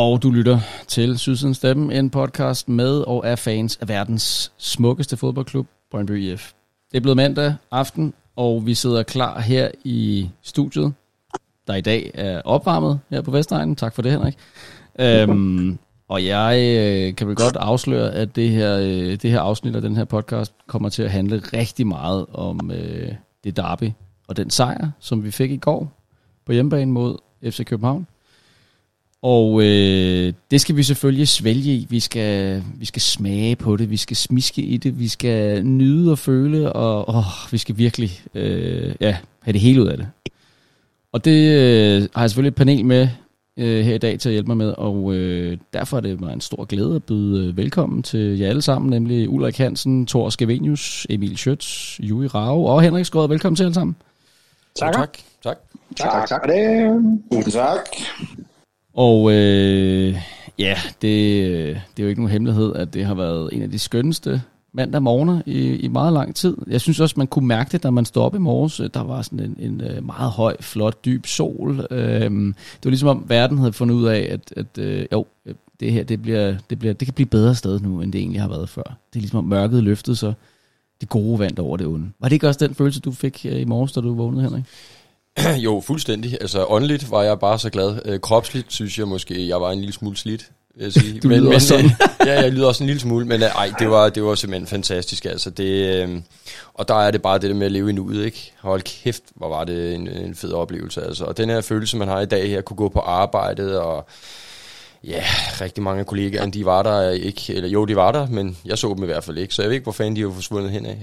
Og du lytter til Sydsidens Stemme, en podcast med og af fans af verdens smukkeste fodboldklub, Brøndby IF. Det er blevet mandag aften, og vi sidder klar her i studiet, der i dag er opvarmet her på Vestegnen. Tak for det, Henrik. Og jeg kan vel godt afsløre, at det her afsnit af den her podcast kommer til at handle rigtig meget om det derby og den sejr, som vi fik i går på hjemmebane mod FC København. Og det skal vi selvfølgelig svælge i. Vi skal smage på det, vi skal smiske i det, vi skal nyde og føle, og vi skal virkelig have det hele ud af det. Og det har jeg selvfølgelig et panel med her i dag til at hjælpe mig med, og derfor er det mig en stor glæde at byde velkommen til jer alle sammen, nemlig Ulrik Hansen, Thor Skavenius, Emil Schøtz, Juri Rao og Henrik Skåret. Velkommen til alle sammen. Tak. Tak for det. Tak. Og det er jo ikke nogen hemmelighed, at det har været en af de skønneste mandag morgener i meget lang tid. Jeg synes også, man kunne mærke det, da man stod op i morges. Der var sådan en meget høj, flot, dyb sol. Det var ligesom om verden havde fundet ud af, at det her det kan blive bedre sted nu, end det egentlig har været før. Det er ligesom om mørket løftede sig, det gode vandt over det onde. Var det ikke også den følelse, du fik i morges, da du vågnede, Henrik? Jo, fuldstændig. Altså åndeligt var jeg bare så glad. Kropsligt synes jeg måske, jeg var en lille smule slidt, vil jeg sige. Du lyder også sådan. Ja, jeg lyder også en lille smule, men det var simpelthen fantastisk. Altså det, og der er det bare det der med at leve i nuet, ikke? Hold kæft, hvor var det en fed oplevelse. Altså. Og den her følelse, man har i dag her, kunne gå på arbejdet, og ja, rigtig mange kollegaer, de var der ikke, eller jo, de var der, men jeg så dem i hvert fald ikke, så jeg ved ikke, hvor fanden de var forsvundet henad.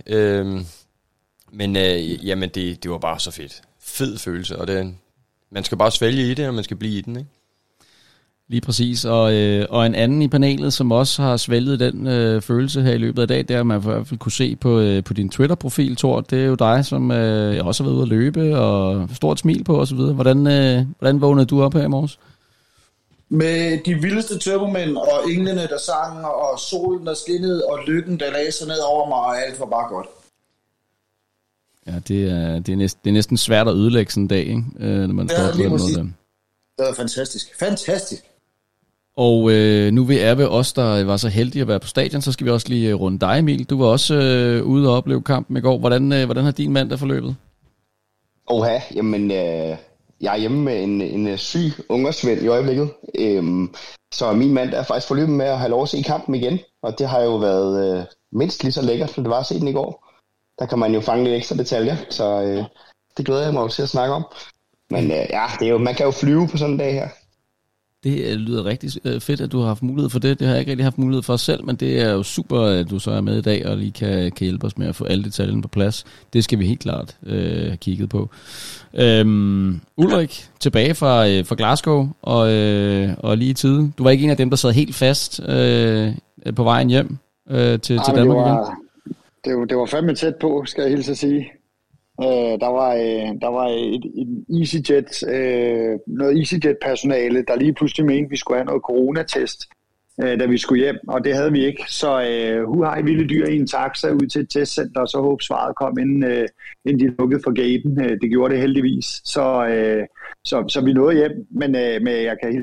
Jamen, det var bare så fedt. Fed følelse, og man skal bare svælge i det, og man skal blive i den, ikke? Lige præcis, og en anden i panelet, som også har svælget den følelse her i løbet af dag, det er, at man i hvert fald kunne se på din Twitter-profil, Thor. Det er jo dig, som jeg også har været ude at løbe, og stort smil på osv. Hvordan vågnede du op her i morges? Med de vildeste turbomænd, og englene, der sang, og solen, der skinnede, og lykken, der lagde sig ned over mig, og alt var bare godt. Ja, det er næsten svært at ødelægge sådan en dag, ikke? Når man står på den måde. Det var fantastisk. Fantastisk. Og nu vi er ved os, der var så heldige at være på stadion, så skal vi også lige runde dig, Emil. Du var også ude og opleve kampen i går. Hvordan har din mandag forløbet? Jamen, jeg er hjemme med en syg ungersvend i øjeblikket. Så min mandag er faktisk forløbet med at have lov at se kampen igen. Og det har jo været mindst lige så lækkert, som det var at se den i går. Der kan man jo fange lidt ekstra detaljer, så det glæder jeg mig til at snakke om. Men det er jo, man kan jo flyve på sådan en dag her. Det lyder rigtig fedt, at du har haft mulighed for det. Det har jeg ikke rigtig haft mulighed for selv, men det er jo super, at du så er med i dag og lige kan hjælpe os med at få alle detaljerne på plads. Det skal vi helt klart have kigget på. Ulrik, tilbage fra Glasgow og lige i tide. Du var ikke en af dem, der sad helt fast på vejen hjem til Danmark igen? Det var fandme tæt på, skal jeg hilse at sige. Der var en EasyJet, noget EasyJet-personale, der lige pludselig mente, at vi skulle have noget coronatest, da vi skulle hjem, og det havde vi ikke. Så hej vilde dyr i en taxa ud til et testcenter, og så håb svaret kom, inden de lukkede for gaten. Det gjorde det heldigvis. Så vi nåede hjem, men jeg kan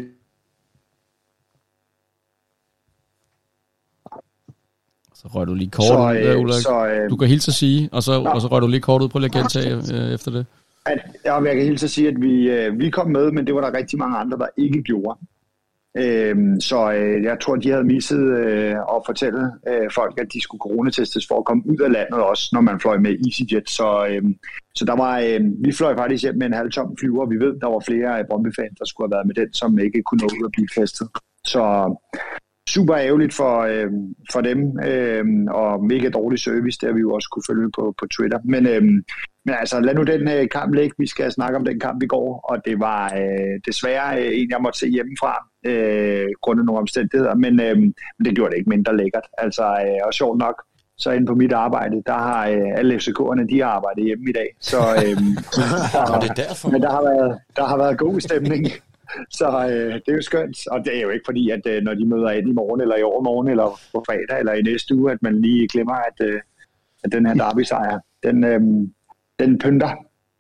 Så røg du lige kort ud der, Ulrik. Du kan hilse at sige, og så røg du lige kort ud. Prøv lige at gentage efter det. Jeg kan hilse at sige, at vi kom med, men det var der rigtig mange andre, der ikke gjorde. Så jeg tror, de havde misset at fortælle folk, at de skulle coronatestes for at komme ud af landet også, når man fløj med EasyJet. Så der var, vi fløj faktisk hjem med en halvtom flyver. Vi ved, der var flere Brøndby-fans, der skulle have været med den, som ikke kunne nå ud at blive festet. Så super ærgerligt for dem, og mega dårlig service, der vi jo også kunne følge på Twitter. Men altså, lad nu den kamp ligge. Vi skal snakke om den kamp i går, og det var desværre en, jeg måtte se hjemmefra, grundet nogle omstændigheder, men det gjorde det ikke mindre lækkert. Altså, og sjovt nok, så inde på mit arbejde, der har alle FCK'erne, de har arbejdet hjemme i dag. Så det er derfor. Men der har været god stemning. Så det er jo skønt, og det er jo ikke fordi, at når de møder ind i morgen, eller i overmorgen, eller på fredag, eller i næste uge, at man lige glemmer, at den her derby-sejr, den pynter.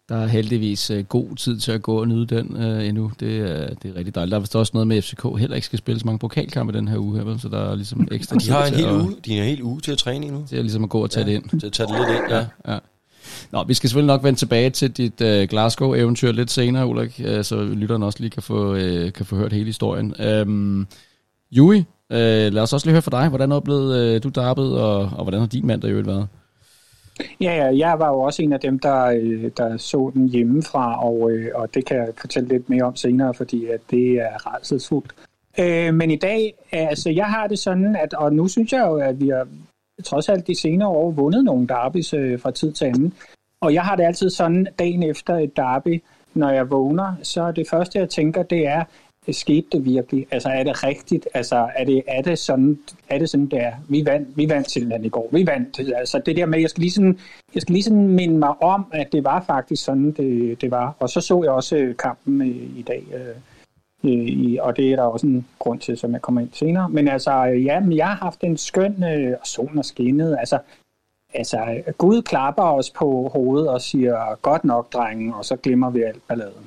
Der er heldigvis god tid til at gå og nyde den endnu. Det er rigtig dejligt. Der er vist også noget med, at FCK heller ikke skal spille så mange pokalkampe den her uge her, så der er ligesom ekstra tid. De har en hel uge til at træne endnu. Det er ligesom at gå og tage det ind. Til at tage det lidt ind, ja. Nå, vi skal selvfølgelig nok vende tilbage til dit Glasgow-eventyr lidt senere, Ulrik, så lytterne også lige kan få hørt hele historien. Yui, lad os også lige høre fra dig. Hvordan oplevede du derbyet, og hvordan har din mand der jo været? Ja, jeg var jo også en af dem, der så den hjemmefra, og det kan jeg fortælle lidt mere om senere, fordi at det er rædselsfuldt. Men i dag, altså jeg har det sådan, og nu synes jeg jo, at vi har trods alt de senere år vundet nogle derbys fra tid til anden. Og jeg har det altid sådan, dagen efter et derby, når jeg vågner, så det første, jeg tænker, det er, skete det virkelig? Altså, er det rigtigt? Altså, er det sådan, det er? Vi vandt simpelthen i går. Vi vandt. Altså, det der med, jeg skal lige sådan minde mig om, at det var faktisk sådan, det var. Og så jeg også kampen i dag. Og det er der også en grund til, som jeg kommer ind senere. Men altså, men jeg har haft en skøn, og solen er skinnet. Altså, Gud klapper os på hovedet og siger, godt nok, drengen, og så glemmer vi alt balladen.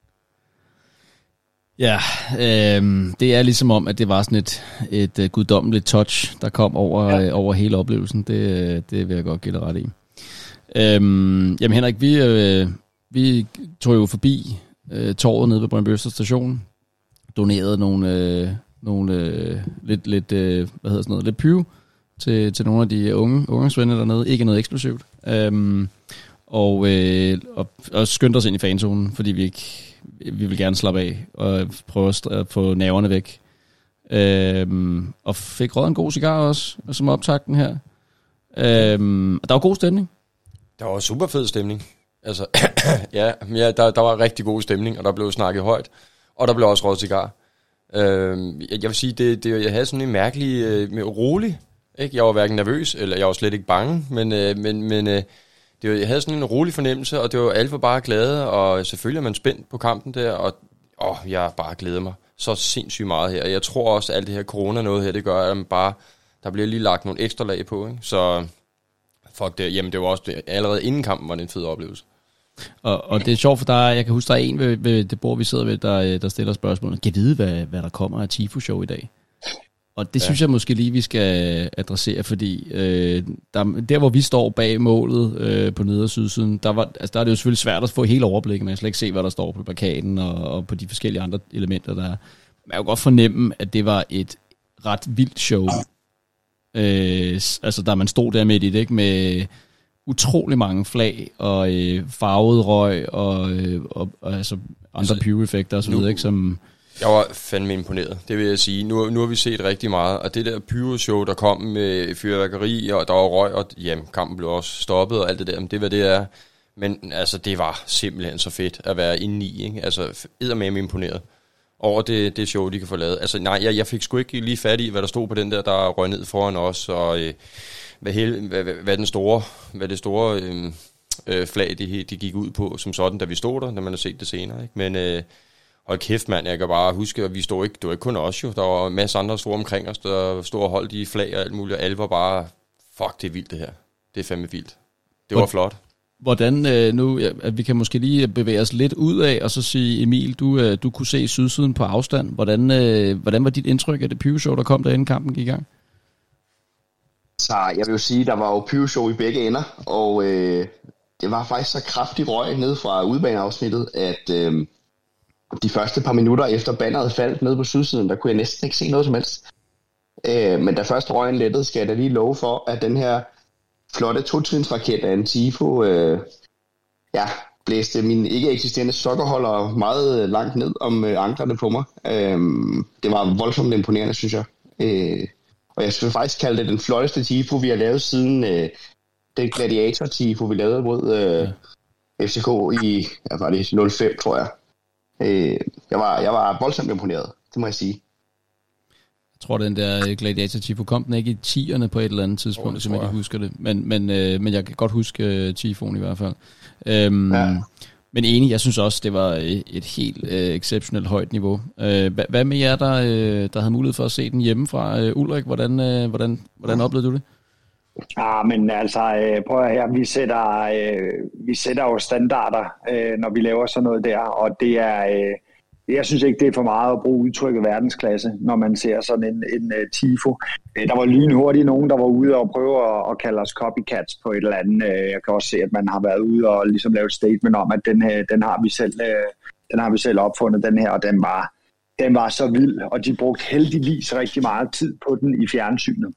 Ja, det er ligesom om, at det var sådan et guddommeligt touch, der kom over hele oplevelsen. Det vil jeg godt give dig ret i. Jamen Henrik, vi tog jo forbi torvet nede ved Brøndby Øster Station, donerede nogle lidt pyro til nogle af de unge dernede. Ikke noget eksplosivt. Og skyndte os ind i fanzonen, fordi vi vil gerne slappe af og prøve at få nerverne væk. Og fik røget en god cigar også, som optakten her. Der var god stemning. Der var super fed stemning. Altså, der var rigtig god stemning, og der blev snakket højt. Og der blev også røget cigar. Jeg vil sige, jeg havde sådan en mærkelig, rolig. Ikke? Jeg var hverken nervøs, eller jeg var slet ikke bange, men jeg havde sådan en rolig fornemmelse, og det var alle var bare glade, og selvfølgelig er man spændt på kampen der, og jeg bare glæder mig så sindssygt meget her. Jeg tror også, at alt det her corona noget her, det gør, at man bare, der bliver lige lagt nogle ekstra lag på, ikke? Så fuck det, jamen det var også allerede inden kampen var det en fed oplevelse. Og det er sjovt, for jeg kan huske, der er en ved det bord, vi sidder ved, der stiller spørgsmålet. Kan vide, hvad der kommer af Tifo-show i dag? Og det synes jeg måske lige, vi skal adressere, fordi der hvor vi står bag målet på neder- og sydsiden, der er det jo selvfølgelig svært at få hele overblikket. Man kan slet ikke se, hvad der står på plakaten og på de forskellige andre elementer, der er. Man kan jo godt fornemme, at det var et ret vildt show. Altså, da man stod der midt i det, ikke, med utrolig mange flag og farvet røg og altså andre pyro-effekter og så videre, ikke, som... Jeg var fandme imponeret, det vil jeg sige. Nu har vi set rigtig meget, og det der pyro-show, der kom med fyrværkeri, og der var røg, og jamen, kampen blev også stoppet, og alt det der, det var det er. Men altså, det var simpelthen så fedt at være inde i, ikke? Altså, eddermame imponeret over det show, de kan få lavet. Altså, nej, jeg fik sgu ikke lige fat i, hvad der stod på den der røg ned foran os, og hvad det store flag, de gik ud på, som sådan, da vi stod der, når man har set det senere, ikke? Men... Hold kæft, mand, jeg kan bare huske, at det var ikke kun os jo. Der var en masse andre store omkring os, der stod og holdt i flag og alt muligt. Og alle var bare, fuck, det er vildt det her. Det er fandme vildt. Det var flot. Hvordan nu, at vi kan måske lige bevæge os lidt ud af, og så sige, Emil, du kunne se sydsiden på afstand. Hvordan var dit indtryk af det pyro-show, der kom der inden kampen gik i gang? Så jeg vil jo sige, der var jo pyro-show i begge ender, og det var faktisk så kraftig røg ned fra udebaneafsnittet, at... De første par minutter efter banneret faldt ned på sydsiden, der kunne jeg næsten ikke se noget som helst. Men da først røgen lettede, skal jeg da lige love for, at den her flotte totrinsraket af en Tifo blæste min ikke eksisterende sokkerholder meget langt ned om anklerne på mig. Det var voldsomt imponerende, synes jeg. Og jeg skulle faktisk kalde det den flotteste Tifo, vi har lavet siden den Gladiator Tifo, vi lavede mod FCK i, var det 05, tror jeg. Jeg var voldsomt imponeret, det må jeg sige. Jeg tror, den der Gladiator Tifo kom den ikke i 10'erne på et eller andet tidspunkt, som jeg ikke husker det. Men jeg kan godt huske Tifoen i hvert fald. Men enig, jeg synes også, det var et helt exceptionelt højt niveau. Hvad med jer, der havde mulighed for at se den hjemmefra? Ulrik, hvordan oplevede du det? Men altså, prøv at her, vi sætter jo standarder, når vi laver sådan noget der, og det er, jeg synes ikke, det er for meget at bruge udtrykket verdensklasse, når man ser sådan en tifo. Der var lynhurtigt nogen, der var ude og prøve at kalde os copycats på et eller andet. Jeg kan også se, at man har været ude og ligesom lave et statement om, at den har vi selv opfundet, den her, og den var så vild, og de brugte heldigvis rigtig meget tid på den i fjernsynet.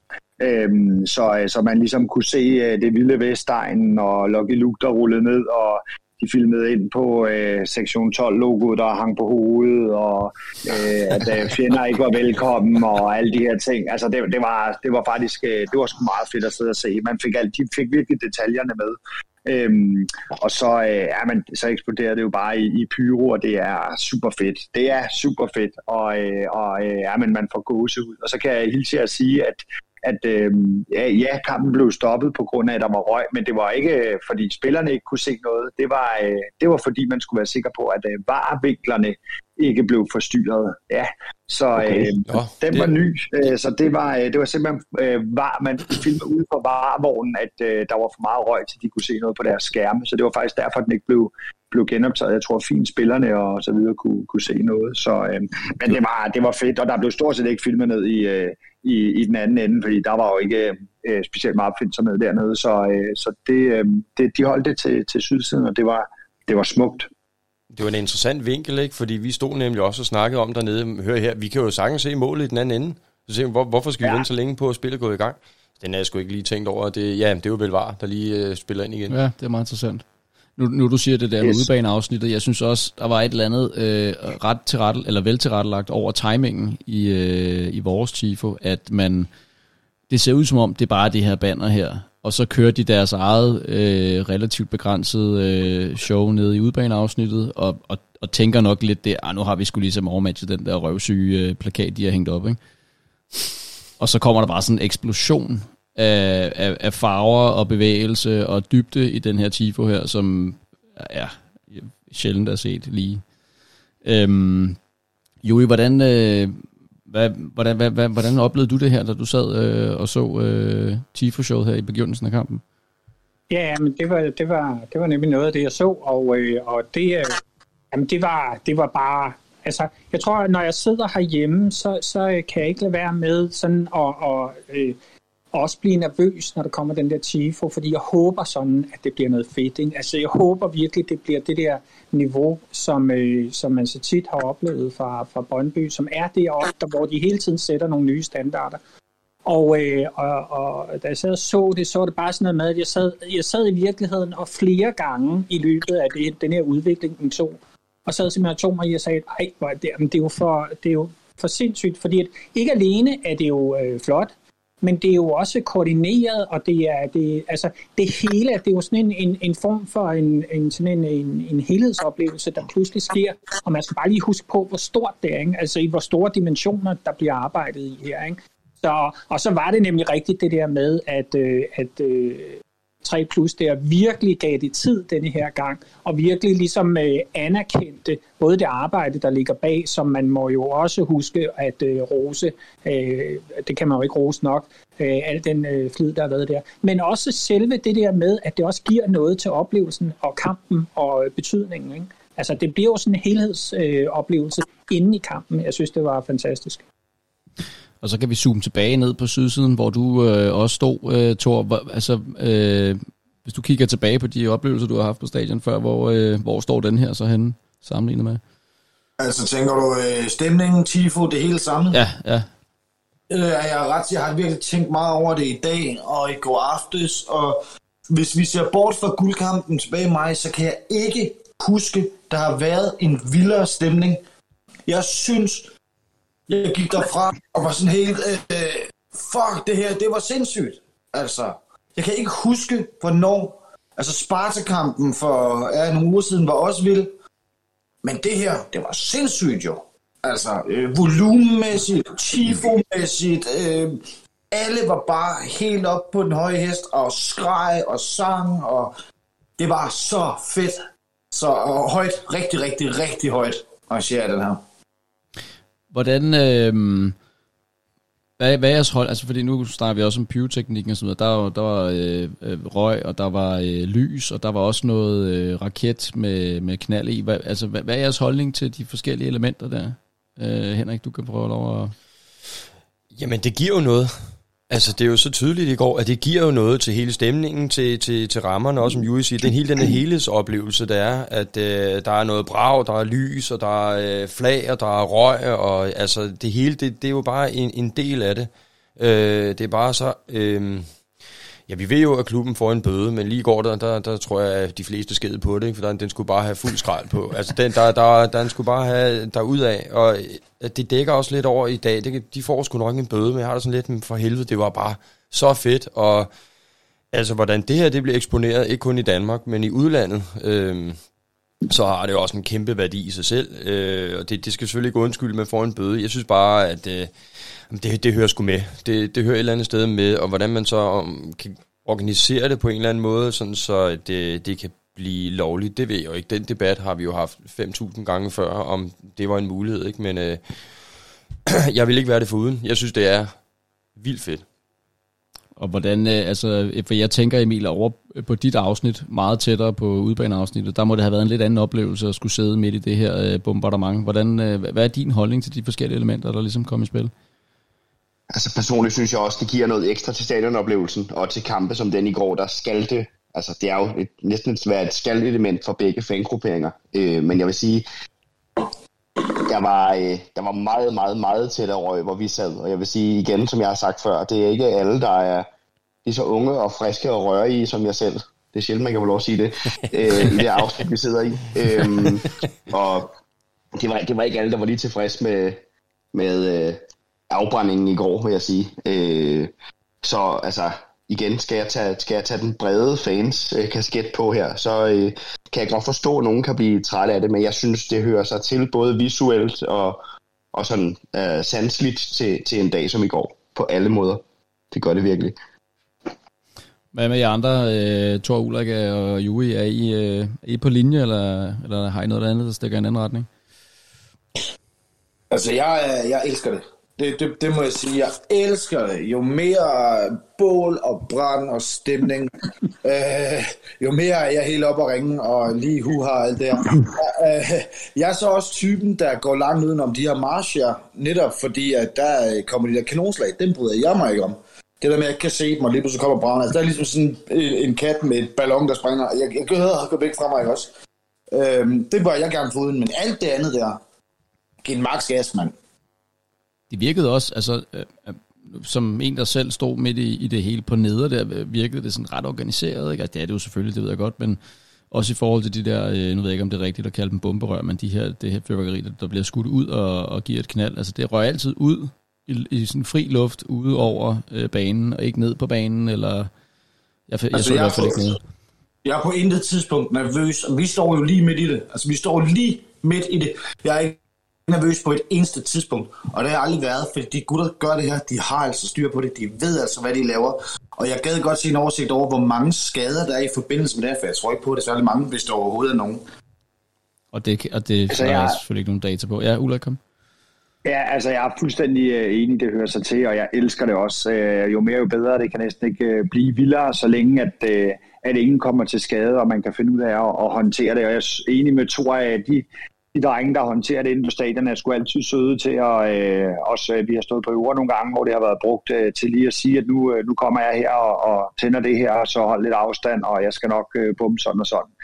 Så man ligesom kunne se det vilde Vestegnen og Lucky Luke, der rullede ned, og de filmede ind på sektion 12-logoet, der hang på hovedet, og at fjender ikke var velkommen, og alle de her ting. Altså, det var faktisk det var sgu meget fedt at sidde og se. De fik virkelig detaljerne med. Og så eksploderer det jo bare i pyro, og det er super fedt. Det er super fedt, og man får gåsehud. Og så kan jeg hilse jer at sige, at kampen blev stoppet på grund af, at der var røg, men det var ikke, fordi spillerne ikke kunne se noget. Det var fordi, man skulle være sikker på, at VAR-vinklerne ikke blev forstyrret. Ja, så den var ny. Så det var simpelthen man filmede ude på VAR-vognen, at der var for meget røg, til de kunne se noget på deres skærme. Så det var faktisk derfor, den ikke blev genoptaget. Jeg tror, fint spillerne og så videre kunne se noget. Så, men det var fedt, og der blev stort set ikke filmet ned i den anden ende, fordi der var jo ikke specielt meget opfindsomhed dernede, så de holdt det til sydsiden, og det var smukt. Det var en interessant vinkel, ikke? Fordi vi stod nemlig også og snakkede om dernede. Hør her, vi kan jo sagtens se målet i den anden ende. Så siger vi, hvorfor skal vi vente så længe på, at spillet går i gang? Den er jeg sgu ikke lige tænkt over. Det er jo vel VAR, der lige spiller ind igen. Ja, det er meget interessant. Nu du siger det der med udebaneafsnittet, jeg synes også, der var et eller andet vel tilrettelagt over timingen i vores tifo, at det ser ud som om, det er bare det her banner her, og så kører de deres eget relativt begrænsede show nede i udebaneafsnittet, og tænker nok lidt der, nu har vi sgu ligesom overmatchet den der røvsyge plakat, de har hængt op, ikke? Og så kommer der bare sådan en eksplosion af farver og bevægelse og dybde i den her tifo her, som er sjældent er set lige. Joey, hvordan oplevede du det her, da du sad og så tifo-showet her i begyndelsen af kampen? Ja, men det var nemlig noget af det, jeg så, og det var bare. Altså, jeg tror, når jeg sidder herhjemme, så kan jeg ikke lade være med sådan også blive nervøs, når der kommer den der tifo, fordi jeg håber sådan, at det bliver noget fedt. Ikke? Altså, jeg håber virkelig, det bliver det der niveau, som man så tit har oplevet fra Brøndby, som er deroppe, hvor de hele tiden sætter nogle nye standarder. Og da jeg sad og så det bare sådan noget med, at jeg sad i virkeligheden og flere gange i løbet af den her udvikling, den tog. Og sad simpelthen og tog mig i og sagde, det er jo for sindssygt, fordi at ikke alene er det jo flot, men det er jo også koordineret, og det hele, det er jo sådan en form for en helhedsoplevelse, der pludselig sker, og man skal bare lige huske på, hvor stort det er, ikke? Altså i hvor store dimensioner, der bliver arbejdet i her, ikke? Og så var det nemlig rigtigt det der med, at 3+ der virkelig gav det tid denne her gang, og virkelig ligesom anerkendte både det arbejde, der ligger bag, som man må jo også huske at rose, det kan man jo ikke rose nok, al den flid, der har været der, men også selve det der med, at det også giver noget til oplevelsen og kampen og betydningen, ikke? Altså det bliver jo sådan en helhedsoplevelse inde i kampen. Jeg synes, det var fantastisk. Og så kan vi zoome tilbage ned på sydsiden, hvor du også stod, Thor. Altså, hvis du kigger tilbage på de oplevelser, du har haft på stadion før, hvor står den her så henne sammenlignet med? Altså, tænker du stemningen, tifo, det hele sammen? Ja. Jeg har virkelig tænkt meget over det i dag og i går aftes, og hvis vi ser bort fra guldkampen tilbage i maj, så kan jeg ikke huske, der har været en vildere stemning. Jeg synes, jeg gik derfra og var sådan helt, fuck det her, det var sindssygt. Altså, jeg kan ikke huske, hvornår, altså Sparta-kampen for nogle uger siden var også vild, men det her, det var sindssygt jo. Altså, volumenmæssigt, tifomæssigt, alle var bare helt op på den høje hest og skreg og sang, og det var så fedt. Så højt, rigtig, rigtig, rigtig højt arrangeret den her. Hvordan, Hvad er jeres hold? Altså, fordi nu snakker vi også om pyroteknikken og sådan noget. Der var røg, og der var lys, og der var også noget raket med knald i. Hvad er jeres holdning til de forskellige elementer der? Henrik, du kan prøve lov at... Jamen, det giver jo noget. Altså, det er jo så tydeligt i går, at det giver jo noget til hele stemningen, til rammerne, også som Juri siger. Det er hele den her helhedsoplevelse, der er, at der er noget brag, der er lys, og der er flag, og der er røg, og altså, det hele, det er jo bare en del af det. Det er bare så... Ja, vi ved jo, at klubben får en bøde, men lige i går, der tror jeg, at de fleste sked på det, ikke? For den skulle bare have fuld skrald på. Altså, den skulle bare have derudad, og det dækker også lidt over i dag. De får sgu nok en bøde, men jeg har det sådan lidt, for helvede, det var bare så fedt, og altså, hvordan det her det bliver eksponeret, ikke kun i Danmark, men i udlandet, så har det jo også en kæmpe værdi i sig selv, og det skal selvfølgelig ikke undskylde, man får en bøde. Jeg synes bare, at det hører sgu med. Det hører et eller andet sted med, og hvordan man så kan organisere det på en eller anden måde, sådan så det kan blive lovligt, det ved jeg jo ikke. Den debat har vi jo haft 5.000 gange før, om det var en mulighed, ikke? Men jeg vil ikke være det foruden. Jeg synes, det er vildt fedt. Og hvordan, for jeg tænker, Emil, over på dit afsnit, meget tættere på udbaneafsnittet, der må det have været en lidt anden oplevelse at skulle sidde midt i det her bombardement. Hvad er din holdning til de forskellige elementer, der ligesom kom i spil? Altså personligt synes jeg også, det giver noget ekstra til stadionoplevelsen, og til kampe som den i går, der skal det. Altså det er jo næsten et skal-element for begge fangrupperinger. Men jeg vil sige, der var meget, meget, meget tættere røg, hvor vi sad. Og jeg vil sige igen, som jeg har sagt før, det er ikke alle, der er lige så unge og friske og rørige som jeg selv. Det er sjældent, man kan få lov at sige det, i det afsnit, vi sidder i. Og det var ikke alle, der var lige tilfreds med afbrændingen i går, vil jeg sige. Så altså, igen, skal jeg tage den brede fans kasket på her, så kan jeg godt forstå, at nogen kan blive træt af det, men jeg synes, det hører sig til både visuelt og sådan sanseligt til en dag som i går, på alle måder. Det gør det virkelig. Hvad med jer andre, Thor, Ulrik og Juri, er I på linje, eller har I noget andet, der stikker i en anden retning? Altså, jeg elsker det. Det må jeg sige. Jeg elsker det. Jo mere bål og brand og stemning, jo mere er jeg helt op at ringe og lige huha og alt det her. Jeg er så også typen, der går langt udenom de her marcher, netop fordi, at der kommer de der kanonslag. Den bryder jeg mig ikke om. Det der med, at jeg ikke kan se dem, og lige pludselig kommer brand. Altså, der er ligesom sådan en kat med et ballon, der springer. Jeg kan høre, at gå væk fra mig, ikke også? Det var jeg gerne foruden, men alt det andet der, giv en max gas, mand. Det virkede også, altså, som en, der selv stod midt i det hele på neder, der virkede det sådan ret organiseret, ikke? Altså, det er det jo selvfølgelig, det ved jeg godt, men også i forhold til de der, nu ved jeg ikke, om det er rigtigt at kalde dem bomberør, men det her fyrværkeri, der bliver skudt ud og giver et knald, altså det rører altid ud i sådan fri luft ude over banen, og ikke ned på banen, eller jeg så i hvert fald ikke ned. Jeg er på intet tidspunkt nervøs, og vi står jo lige midt i det. Altså, vi står lige midt i det. Jeg er ikke nervøs på et eneste tidspunkt, og det har aldrig været, fordi de gutter gør det her, de har altså styr på det, de ved altså, hvad de laver, og jeg gad godt se en oversigt over, hvor mange skader der er i forbindelse med det her, for jeg tror ikke på, at det er særlig mange, hvis der overhovedet er nogen. Og det altså, er selvfølgelig ikke nogen data på. Ja, Ulrik, kom. Ja, altså jeg er fuldstændig enig, det hører sig til, og jeg elsker det også. Jo mere, jo bedre. Det kan næsten ikke blive vildere, så længe at ingen kommer til skade, og man kan finde ud af at håndtere det. Og jeg er enig med Thor, at de drenge, der håndterer det inde på stadion, er sgu altid søde til, og også vi har stået på øver nogle gange, hvor det har været brugt til lige at sige, at nu kommer jeg her og tænder det her, og så hold lidt afstand, og jeg skal nok bum sådan og sådan.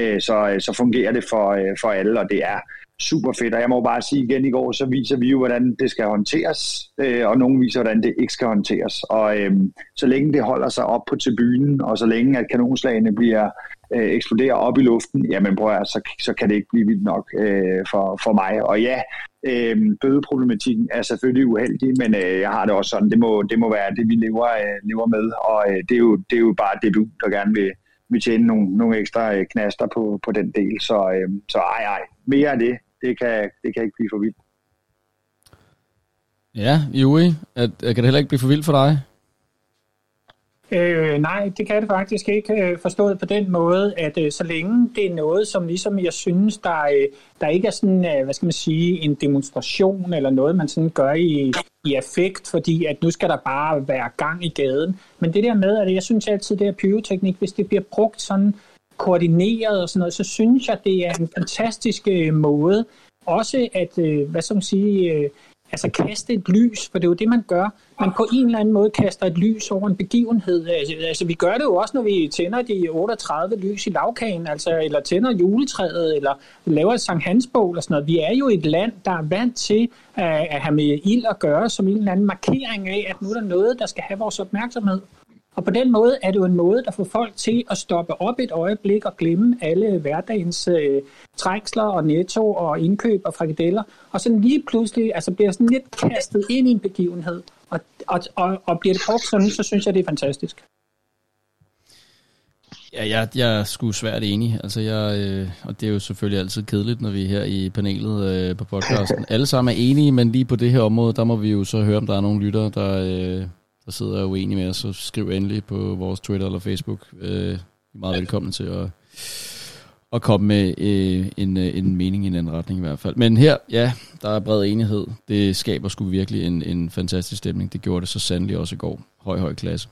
Så fungerer det for alle, og det er super fedt. Og jeg må bare sige igen i går, så viser vi jo, hvordan det skal håndteres, og nogen viser, hvordan det ikke skal håndteres. Og så længe det holder sig op på tribunen, og så længe at kanonslagene eksploderer op i luften, jamen prøv at, så kan det ikke blive vildt nok for mig. Og ja, bødeproblematikken er selvfølgelig uheldig, men jeg har det også sådan, det må være det, vi lever med, og det er jo bare DBU, der gerne vil tjene nogle ekstra knaster på den del. Så ej, mere af det kan ikke blive for vildt. Ja, Juri, kan det heller ikke blive for vildt for dig? Nej, det kan det faktisk ikke forstået på den måde, at så længe det er noget, som ligesom jeg synes, der ikke er sådan, hvad skal man sige, en demonstration eller noget, man sådan gør i affekt, fordi at nu skal der bare være gang i gaden. Men det der med, at jeg synes altid, det her pyroteknik, hvis det bliver brugt sådan koordineret og sådan noget, så synes jeg, det er en fantastisk måde. Også at, hvad skal man sige, altså kaste et lys, for det er jo det, man gør. Man på en eller anden måde kaster et lys over en begivenhed. Altså vi gør det jo også, når vi tænder de 38 lys i lagkagen, altså, eller tænder juletræet, eller laver et Sankt Hansbål og sådan noget. Vi er jo et land, der er vant til at have med ild at gøre, som en eller anden markering af, at nu er der noget, der skal have vores opmærksomhed. Og på den måde er det jo en måde, der får folk til at stoppe op et øjeblik og glemme alle hverdagens trængsler og netto og indkøb og frikadeller. Og sådan lige pludselig altså bliver sådan lidt kastet ind i en begivenhed. Og bliver det brugt sådan, så synes jeg, det er fantastisk. Ja, jeg er sgu svært enig. Altså og det er jo selvfølgelig altid kedeligt, når vi er her i panelet på podcasten. Alle sammen er enige, men lige på det her område, der må vi jo så høre, om der er nogle lyttere, der sidder uenige med os, så skriv endelig på vores Twitter eller Facebook. I er meget velkomne til at komme med en mening i en anden retning i hvert fald. Men her, ja, der er bred enighed. Det skaber sgu virkelig en fantastisk stemning. Det gjorde det så sandelig også i går. Høj klasse.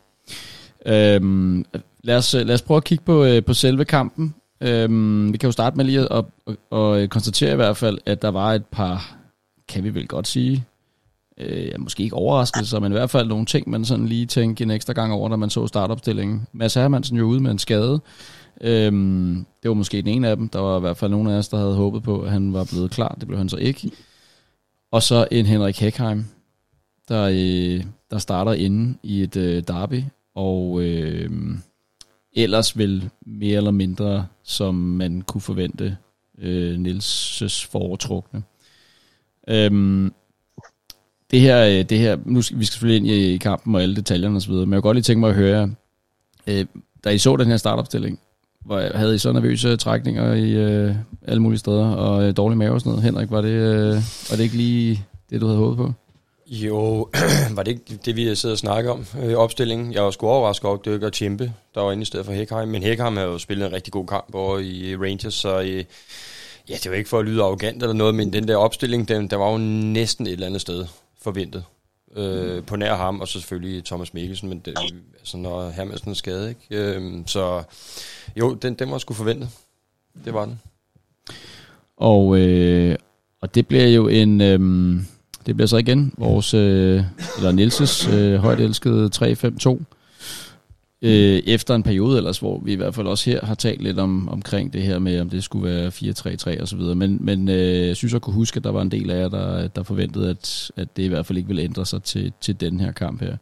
Lad os prøve at kigge på selve kampen. Vi kan jo starte med lige at konstatere i hvert fald, at der var et par, kan vi vel godt sige, måske ikke overraskelser, men i hvert fald nogle ting, man sådan lige tænkte en ekstra gang over, når man så startopstillingen. Mads Hermansen jo ude med en skade. Det var måske den ene af dem. Der var i hvert fald nogle af os, der havde håbet på, at han var blevet klar. Det blev han så ikke. Og så en Henrik Hekheim, der starter inde i et derby, og ellers vel mere eller mindre, som man kunne forvente, Niels' foretrukne. Det her, nu skal vi selvfølgelig ind i kampen og alle detaljerne og så videre, men jeg kunne godt lige tænke mig at høre, da I så den her startopstilling, havde I så nervøse trækninger i alle mulige steder, og dårlig mave og sådan noget? Henrik, var det ikke lige det, du havde håbet på? Jo, var det ikke det, vi sidder og snakker om, opstillingen? Jeg var sgu overrasket over, at det ikke Tjempe, der var inde i stedet for Hekheim, men Hekheim har jo spillet en rigtig god kamp over i Rangers, så ja, det var ikke for at lyde arrogant eller noget, men den der opstilling, der var jo næsten et eller andet sted forventet. På nær ham, og så selvfølgelig Thomas Mikkelsen, men altså når Hermansen er skadet, ikke? Så jo, den var sgu forventet. Det var den. Og det bliver jo det bliver så igen vores, eller Niels' højt elskede 3-5-2, efter en periode ellers, hvor vi i hvert fald også her har talt lidt omkring det her med, om det skulle være 4-3-3 og så videre, men jeg synes jeg kunne huske, at der var en del af jer, der forventede, at det i hvert fald ikke ville ændre sig til den her kamp her.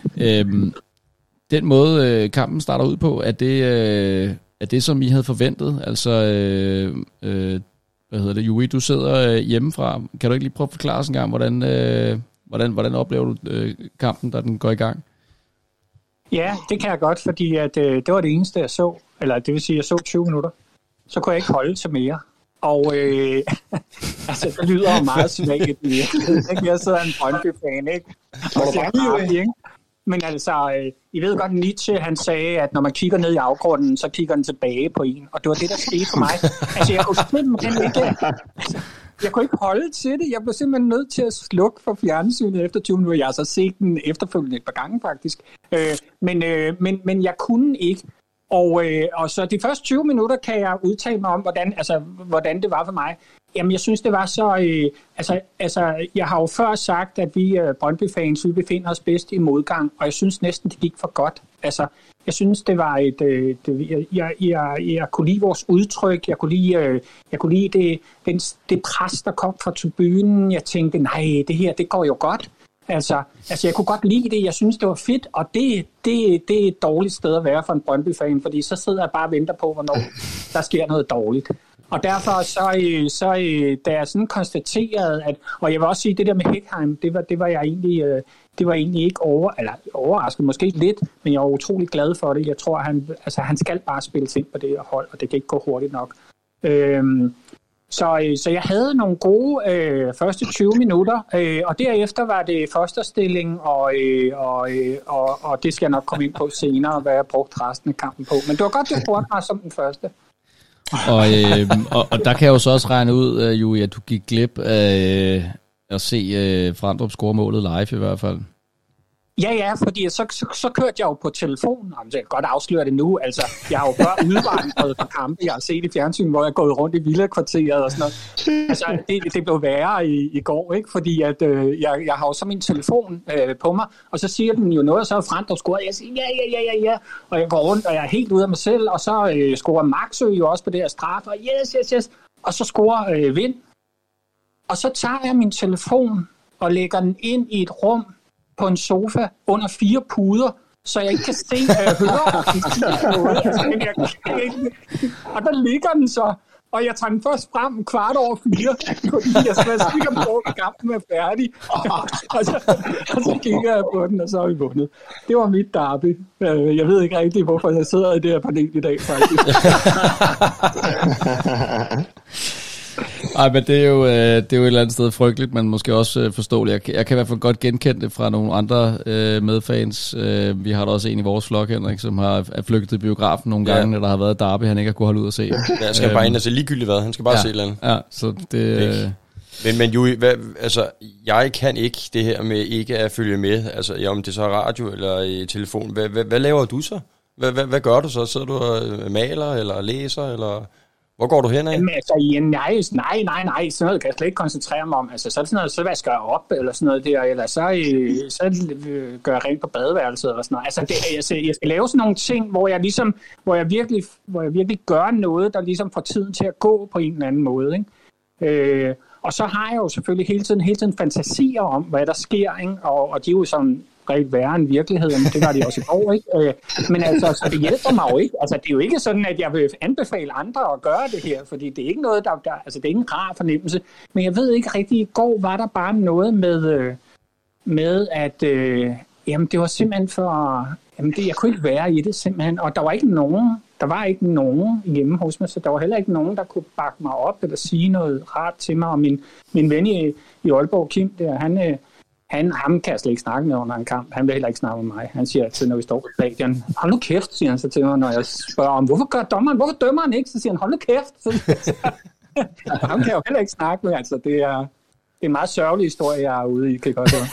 Den måde kampen starter ud på, er det som I havde forventet? Altså, hvad hedder det, Juri, du sidder hjemmefra. Kan du ikke lige prøve at forklare os en gang, hvordan oplever du kampen, da den går i gang? Ja, det kan jeg godt, fordi at, det var det eneste, jeg så. Eller det vil sige, jeg så 20 minutter. Så kunne jeg ikke holde til mere. Og altså, det lyder jo meget svagt. Jeg sidder en Brøndby-fan, ikke? ikke? Men altså, I ved godt, Nietzsche, han sagde, at når man kigger ned i afgrunden, så kigger den tilbage på en. Og det var det, der skete for mig. Altså, jeg kunne simpelthen ikke... Jeg kunne ikke holde til det. Jeg blev simpelthen nødt til at slukke for fjernsynet efter 20 minutter. Jeg har så set den efterfølgende et par gange, faktisk. Men jeg kunne ikke. Og så de første 20 minutter kan jeg udtale mig om, hvordan det var for mig. Jamen, jeg synes, det var så... jeg har jo før sagt, at vi Brøndby-fans, vi befinder os bedst i modgang, og jeg synes næsten, det gik for godt. Altså, jeg synes, det var jeg kunne lide vores udtryk, jeg kunne lide det pres, der kom fra tribunen. Jeg tænkte, nej, det her, det går jo godt. Altså, jeg kunne godt lide det, jeg synes, det var fedt, og det er et dårligt sted at være for en Brøndby-fan, fordi så sidder jeg bare og venter på, hvornår der sker noget dårligt. Og derfor da jeg sådan konstaterede, og jeg vil også sige, det der med Hekheim, det var jeg egentlig ikke overrasket, måske lidt, men jeg var utrolig glad for det. Jeg tror, han skal bare spille ind på det hold, og det kan ikke gå hurtigt nok. Så jeg havde nogle gode første 20 minutter, og derefter var det fosterstilling, og det skal jeg nok komme ind på senere, hvad jeg brugte resten af kampen på. Men det var godt, det spurgte mig som den første. Og der kan jeg jo så også regne ud, Juri, at du gik glip af at se Frandrup score målet live i hvert fald. Ja, fordi så kørte jeg jo på telefon. Jeg kan godt afsløre det nu. Altså, jeg har jo før udvandret på kampe. Jeg har set i fjernsyn, hvor jeg er gået rundt i villakvarteret og sådan noget. Altså, det blev værre i går, ikke? Fordi at, jeg har jo så min telefon på mig, og så siger den jo noget, og så er Frandrup scoret. Jeg siger, ja. Og jeg går rundt, og jeg er helt ude af mig selv, og så scorer Maxø jo også på det her straf, og yes. Og så scorer Vind. Og så tager jeg min telefon og lægger den ind i et rum, på en sofa under 4 puder, så jeg ikke kan se, høre og der ligger den så, og jeg tager den først frem 4:15, fordi jeg skal sikker på, at kampen er færdig, og så kigger jeg på den, og så har vi vundet. Det var mit derby. Jeg ved ikke rigtig, hvorfor jeg sidder i det her panel i dag, faktisk. Ej, men det er jo et eller andet sted frygteligt, men måske også forståeligt. Jeg kan i hvert fald godt genkende det fra nogle andre medfans. Vi har da også en i vores flok, Henrik, som er flygtet i biografen nogle gange, når der har været derby, han ikke har kunnet holde ud og se. Ja, skal bare ind og se ligegyldigt hvad. Han skal bare se et eller andet. Ja, så det... Men Juri, jeg kan ikke det her med ikke at følge med. Altså, om det så er radio eller i telefon. Hvad laver du så? Hvad gør du så? Sidder du og maler eller læser, eller... Hvor går du hen af? Jamen, altså, nej, sådan noget kan jeg slet ikke koncentrere mig om. Altså, så er det sådan noget, så vasker jeg op, eller sådan noget der, eller så gør jeg rent på badeværelset, eller sådan noget. Altså, jeg skal lave sådan nogle ting, hvor jeg virkelig gør noget, der ligesom får tiden til at gå på en eller anden måde, ikke? Og så har jeg jo selvfølgelig hele tiden fantasier om, hvad der sker, ikke? Og de er jo sådan rigtig værre end virkeligheden, det var de også i år, ikke? Men altså, så det hjælper mig jo ikke. Altså, det er jo ikke sådan, at jeg vil anbefale andre at gøre det her, fordi det er ikke noget, altså, det er ikke en rar fornemmelse. Men jeg ved ikke rigtigt, i går var der bare noget med at, jamen, det var simpelthen for, jamen, jeg kunne ikke være i det simpelthen, og der var ikke nogen hjemme hos mig, så der var heller ikke nogen, der kunne bakke mig op eller sige noget rart til mig, og min ven i Aalborg, Kim, der, ham kan jeg slet ikke snakke med under en kamp. Han vil heller ikke snakke med mig. Han siger altid, når vi står på stadion, hold nu kæft, siger han så til mig, når jeg spørger om, hvorfor dømmer han ikke? Så siger han, hold nu kæft. Så ham kan jeg jo heller ikke snakke med. Altså, det er en meget sørgelig historie, jeg er ude i, kan jeg godt høre.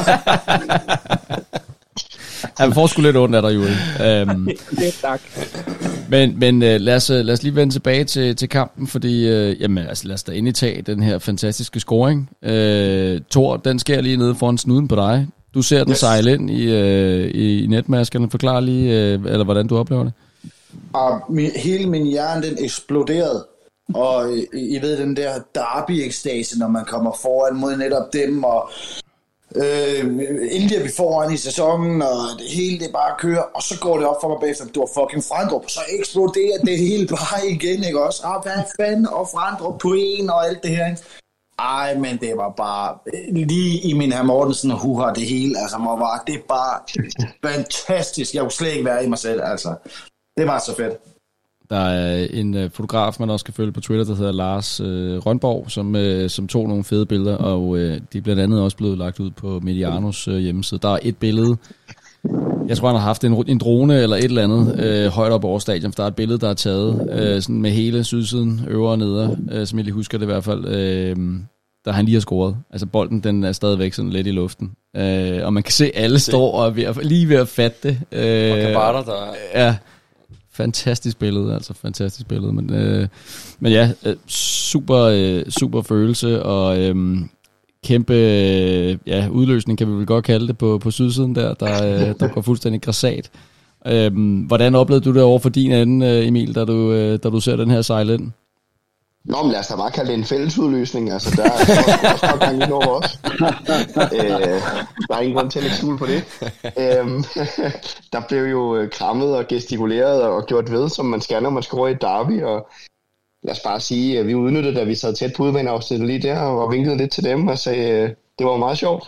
Han får sgu lidt ondt af dig, Juri. Det er tak. Men lad os lige vende tilbage til kampen, fordi lad os da endelig tage den her fantastiske scoring. Thor, den sker lige nede foran snuden på dig. Du ser den sejle ind i netmaskerne. Forklar lige, eller hvordan du oplever det. Og hele min hjerne, den eksploderede. Og I ved, den der derby-ekstase, når man kommer foran mod netop dem, og endelig er vi foran i sæsonen, og det hele det bare kører, og så går det op for mig bagefter, at det var fucking Frandrup, så eksploderer det hele bare igen, ikke også? Hvad fanden, og Frandrup på en, og alt det her, ikke? Ej, men det var bare lige i min Herr Mortensen og Huha, det hele, altså, det er bare fantastisk. Jeg kunne slet ikke være i mig selv, altså. Det var så fedt. Der er en fotograf, man også kan følge på Twitter, der hedder Lars Rønborg, som tog nogle fede billeder, og de er blandt andet også blevet lagt ud på Medianos hjemmeside. Der er et billede, jeg tror, han har haft en drone eller et eller andet højt op over stadion, for der er et billede, der er taget sådan med hele sydsiden, øvre og nedre, som jeg lige husker det i hvert fald, der han lige har scoret. Altså bolden, den er stadigvæk sådan lidt i luften. Og man kan se, alle står og lige ved at fatte det. Og Kabarter, der... Ja. Fantastisk billede, men ja, super følelse, og kæmpe udløsning, kan vi vel godt kalde det, på sydsiden der går fuldstændig grassat. Hvordan oplevede du det over for din ende, Emil, da du ser den her sejle ind? Nå, men lad os da bare kalde det en fællesudløsning. Altså, der er også nok gang ind over os. Der er ingen grund til at lægge skjul på det. Der blev jo krammet og gestikuleret og gjort ved, som man skal, når man scorer i derby. Og lad os bare sige, at vi udnyttede, da vi sad tæt på udvendeafsnittet lige der, og vinkede lidt til dem og sagde, det var meget sjovt.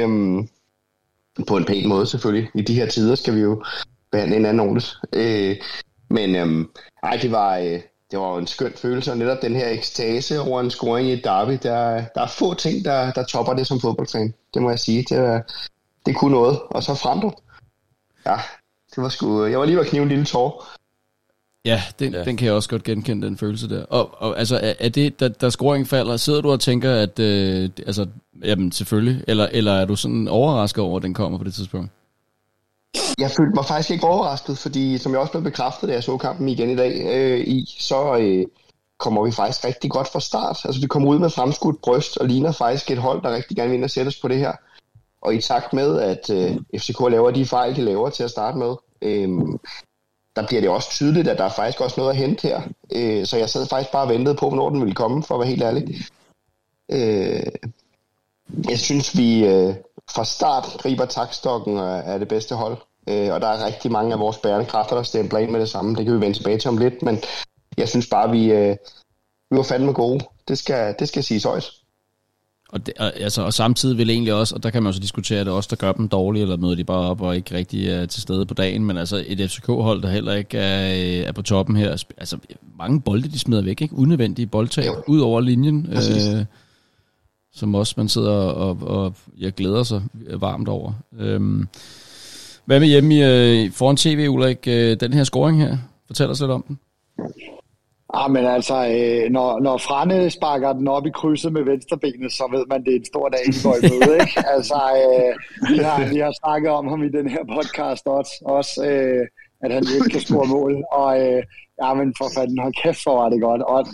På en pæn måde selvfølgelig. I de her tider skal vi jo behandle hinanden ordentligt. Men det det var en skøn følelse, og netop den her ekstase over en scoring i et derby, der er få ting, der topper det som fodboldtræn. Det må jeg sige. Det kunne noget. Og så Frandrup. Ja, det var sgu... Jeg var lige ved at knive en lille tår. Ja, den kan jeg også godt genkende, den følelse der. Og altså, er det, der scoring falder, sidder du og tænker, at... altså, jamen, selvfølgelig. Eller er du sådan overrasket over, at den kommer på det tidspunkt? Jeg følte mig faktisk ikke overrasket, fordi som jeg også blev bekræftet, da jeg så kampen igen i dag, kommer vi faktisk rigtig godt fra start. Altså vi kommer ud med fremskudt bryst og ligner faktisk et hold, der rigtig gerne vil ind og sætte os på det her. Og i takt med, at FCK laver de fejl, de laver til at starte med, der bliver det også tydeligt, at der er faktisk også noget at hente her. Så jeg sad faktisk bare og ventede på, hvornår den ville komme, for at være helt ærlig. Jeg synes, vi fra start griber taktstokken af det bedste hold. Og der er rigtig mange af vores bærende kræfter, der stempler ind med det samme. Det kan vi vende tilbage til om lidt, men jeg synes bare, vi var fandme gode. Det skal siges højt. Og samtidig vil egentlig også, og der kan man også diskutere, at det også der gør dem dårlige, eller møder de bare op og ikke rigtig er til stede på dagen, men altså et FCK-hold, der heller ikke er på toppen her. Altså mange bolde, de smider væk, ikke? Unødvendige boldtab ud over linjen, som også man sidder og jeg glæder sig varmt over. Hvad med hjemme foran TV, Ulrik, den her scoring her? Fortæl os lidt om den. Men altså, når Frane sparker den op i krydset med venstrebenet, så ved man, det er en stor dag, vi går i møde, ikke? Altså, vi har snakket om ham i den her podcast også, at han ikke kan score mål. Og men for fanden, hold kæft, for var det godt. Og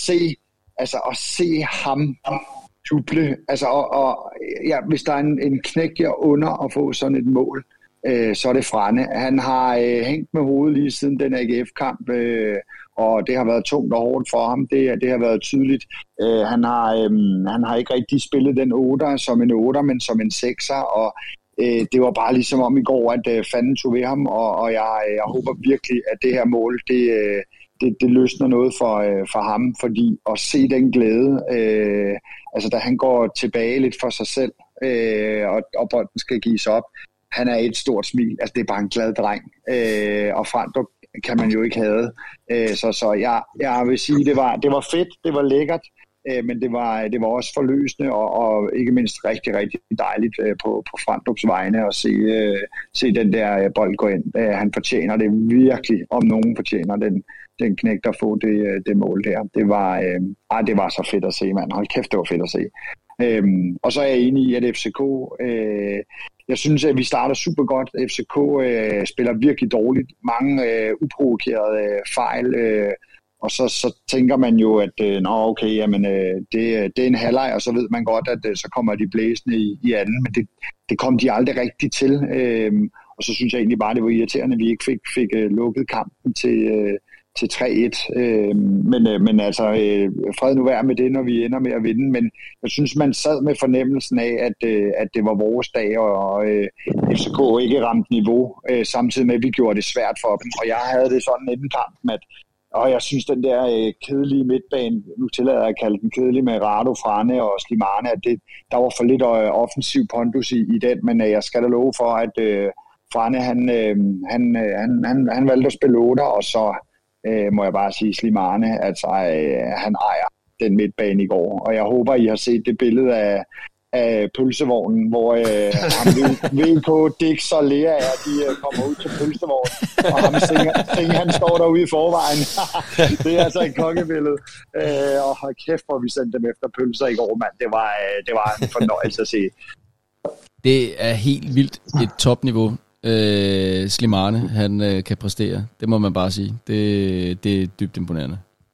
at se ham juble, altså, hvis der er en knæk, jeg under at få sådan et mål, så er det Frane. Han har hængt med hovedet lige siden den AGF-kamp, og det har været tungt og hårdt for ham. Det har været tydeligt. Han har ikke rigtig spillet den 8'er som en 8'er, men som en 6'er, og det var bare ligesom om i går, at fanden tog ved ham, og jeg håber virkelig, at det her mål, det løsner noget for ham, fordi at se den glæde, altså da han går tilbage lidt for sig selv, og bolden skal gives op, han er et stort smil, altså det er bare en glad dreng, og Frandrup kan man jo ikke have. Så jeg vil sige, det var fedt, det var lækkert, men det var også forløsende og ikke mindst rigtig, rigtig dejligt på Frandrups vegne at se den der bold gå ind. Han fortjener det virkelig, om nogen fortjener den knægt at få det mål der. Det var så fedt at se, mand. Hold kæft, det var fedt at se. Og så er jeg enig i, at FCK... Jeg synes, at vi starter super godt. FCK spiller virkelig dårligt. Mange uprovokerede fejl. Og så tænker man jo, at det er en halvleg, og så ved man godt, at så kommer de blæsende i anden. Men det kom de aldrig rigtigt til. Og så synes jeg egentlig bare, det var irriterende, at vi ikke fik lukket kampen til 3-1. Men altså, fred nu være med det, når vi ender med at vinde. Men jeg synes, man sad med fornemmelsen af, at det var vores dag, og FCK ikke ramte niveau, samtidig med, at vi gjorde det svært for dem. Og jeg havde det sådan inden kampen, at jeg synes, den der kedelige midtbane, nu tillader jeg at kalde den kedelig med Rado, Frane og Slimane, at der var for lidt offensiv pondus i den, men jeg skal da love for, at Frane, han valgte at spille 8, og så må jeg bare sige Slimane, altså han ejer den midtbane i går, og jeg håber, I har set det billede af pølsevognen, hvor VK, Dix og Lea de kommer ud til pølsevognen, og ham Sing, han står derude i forvejen. Det er altså et kongebillede. Og hold kæft, hvor vi sendte dem efter pølser i går, mand. Det var en fornøjelse at se. Det er helt vildt et topniveau. Slimane, han kan præstere. Det må man bare sige. Det er dybt imponerende.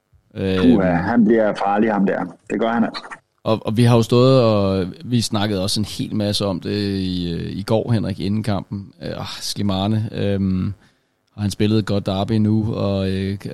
Han bliver farlig, ham der. Det gør han altså. Og vi har jo stået, og vi snakkede også en hel masse om det i går, Henrik, inden kampen. Slimane, og han spillede et godt derby nu, og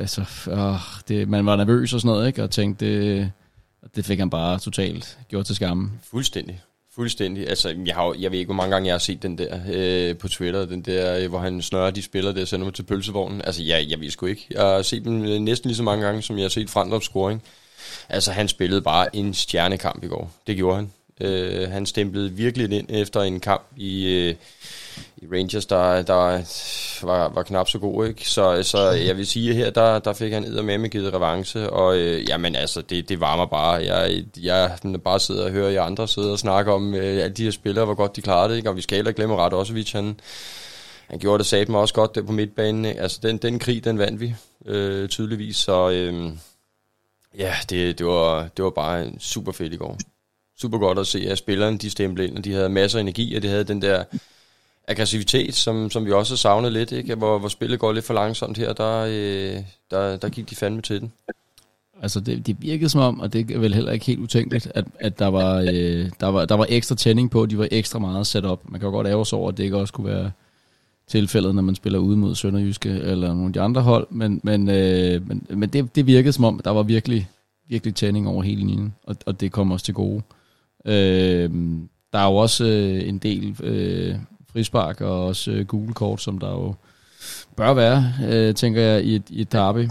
man var nervøs og sådan noget, ikke? Og tænkte, det fik han bare totalt gjort til skamme. Fuldstændig. Altså, jeg ved ikke, hvor mange gange jeg har set den der på Twitter, den der, hvor han snører de spiller der, sender mig til pølsevognen. Altså, jeg ved sgu ikke. Jeg har set den næsten lige så mange gange, som jeg har set Frandrup scoring. Altså, han spillede bare en stjernekamp i går. Det gjorde han. Han stemplede virkelig ind efter en kamp i Rangers, der var knap så god, ikke? Så jeg vil sige, at her der fik han eddermame givet revanche, og jamen altså, det varmer bare. Jeg bare sidder og hører jer andre sidde og snakke om alle de her spillere, hvor godt de klarede det, ikke? Og vi skal heller glemme Radosevic, han gjorde det satme også godt der på midtbanen, ikke? Altså den krig, den vandt vi tydeligvis, så ja, det var bare en super fedt i går. Super godt at se, at spillerne de stemplede ind, og de havde masser af energi, og de havde den der aggressivitet, som vi også savnede lidt, ikke? Hvor spillet går lidt for langsomt her, der gik de fandme til den. Altså det virkede som om, og det er vel heller ikke helt utænkeligt, at der var ekstra tænding på, de var ekstra meget sat op. Man kan jo godt ærge sig over, at det ikke også kunne være tilfældet, når man spiller ude mod Sønderjyske eller nogle af de andre hold, men det virkede som om, der var virkelig tænding over hele linjen, og det kom også til gode. Der er jo også en del frispark og også gule kort, som der jo bør være, tænker jeg, i et derby.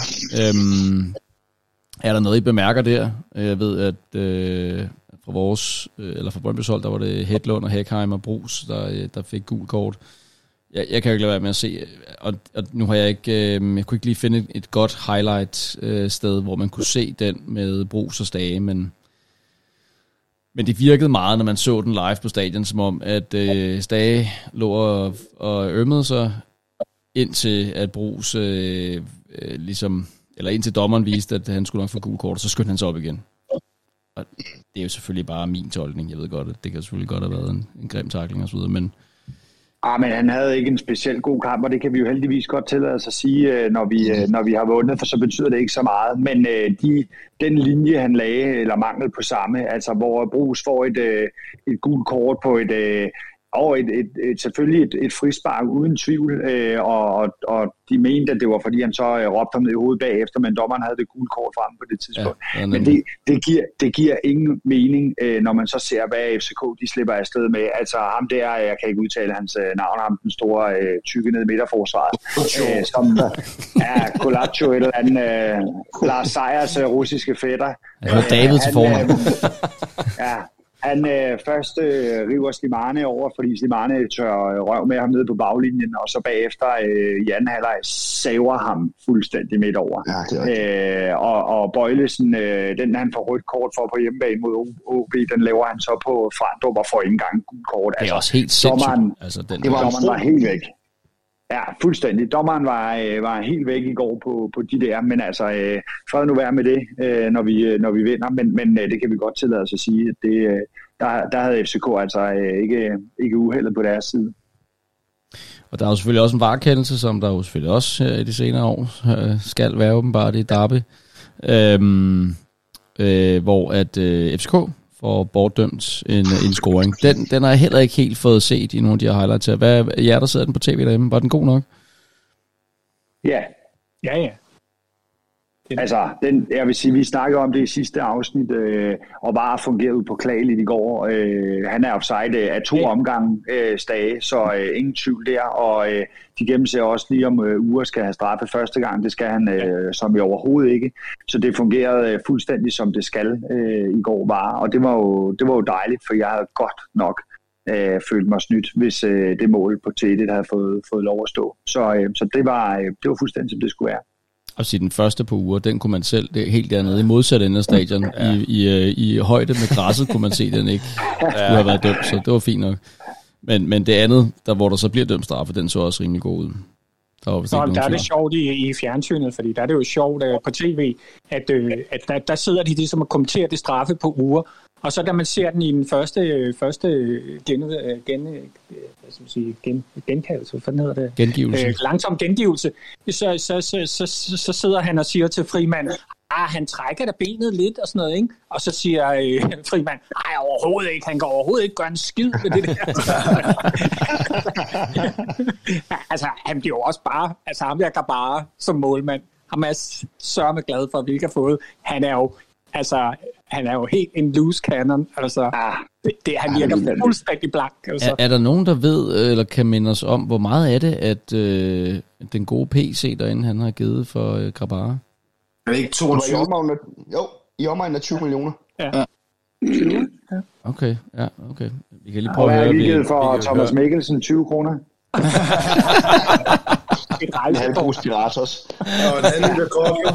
Er der noget, I bemærker der? Jeg ved, at fra vores, eller fra Brøndby's hold, der var det Hedlund og Hækheim og Brugs, der fik gul kort. Jeg kan jo ikke lade være med at se, og nu har jeg kunne ikke lige finde et godt highlight sted, hvor man kunne se den med Brugs og Stage, men det virkede meget, når man så den live på stadion, som om, at Stage lå og ømmede sig, indtil at Brugs eller indtil dommeren viste, at han skulle nok få gul kort, og så skyndte han sig op igen. Og det er jo selvfølgelig bare min tolkning. Jeg ved godt, at det kan selvfølgelig godt have været en grim tackling og så videre, men men han havde ikke en specielt god kamp, og det kan vi jo heldigvis godt tillade os at sige, når vi har vundet, for så betyder det ikke så meget. Men den linje, han lagde, eller mangel på samme, altså hvor Brugs får et gult kort på og selvfølgelig et frispark uden tvivl, og de mente, at det var, fordi han så råbte ham ned i hovedet bagefter, men dommeren havde det gule kort frem på det tidspunkt. Ja, men det giver ingen mening, når man så ser, hvad FCK de slipper afsted med. Altså ham der, jeg kan ikke udtale hans navn, ham den store tykke ned i midterforsvaret, som Colacho, et eller andet Lars Seiers russiske fætter. Det var David til fornavn. Ja. Han først river Slimane over, fordi Slimane tør røv med ham nede på baglinjen, og så bagefter i anden halvleg saver ham fuldstændig midt over. Ja, og Bøjlesen, den han får rødt kort for på hjemmebane mod OB, den laver han så på Frandrup og får ikke engang gult kort. Det er også helt sindssygt. Dommeren var helt væk. Ja, fuldstændig. Dommeren var helt væk i går på de der, men altså, fred nu være med det, når vi vinder, men det kan vi godt tillade os at sige, at der havde FCK altså ikke uheldet på deres side. Og der er jo selvfølgelig også en varekendelse, som der jo selvfølgelig også i de senere år skal være åbenbart i derby, hvor at FCK får bortdømt en scoring. Den har jeg heller ikke helt fået set i nogle af de her highlights her. Hvad er jer, der sidder den på tv derhjemme? Var den god nok? Ja. Altså, jeg vil sige, vi snakkede om det i sidste afsnit, og bare fungeret upåklageligt i går. Han er offside af 2 omgange Stage, så ingen tvivl der, og de gennemser også lige om uger skal have straffet første gang. Det skal han som i overhovedet ikke. Så det fungerede fuldstændig som det skal i går var, og det var jo dejligt, for jeg havde godt nok følt mig snydt, hvis det mål på T1 havde fået lov at stå. Så det var fuldstændig som det skulle være. Og sige, den første på uger, den kunne man selv, det er helt dernede i modsat ende af stadion, i højde med græsset, kunne man se, den ikke skulle have været dømt, så det var fint nok. Men det andet, hvor der så bliver dømt straffe, den så også rimelig god ud. Der er det sjovt i fjernsynet, fordi der er det jo sjovt på tv, at der sidder de ligesom og kommenterer det straffe på uger, og så da man ser den i den første genkaldelse, hvad hedder det? Gengivelse. Langsom gengivelse, så sidder han og siger til Frimand, han trækker da benet lidt og sådan noget, ikke? Og så siger Frimand, nej, overhovedet ikke, han kan overhovedet ikke gøre en skid med det der. Altså, han bliver jo også bare, altså ham virker bare som målmand. Ham er sørme glad for, at vi ikke har fået. Han er jo helt en loose cannon, altså. Han virker fuldstændig blank. Altså. Er der nogen, der ved, eller kan minde os om, hvor meget er det, at den gode PC derinde, han har givet for Grabara? Er det ikke 22? I omegnen af 20 millioner. Ja. Okay, ja, okay. Vi kan lige Og prøve hvad at har høre. vi givet for kan Thomas høre. Mikkelsen? 20 kroner? En halv pose Piratos. Og en anden liter koffe.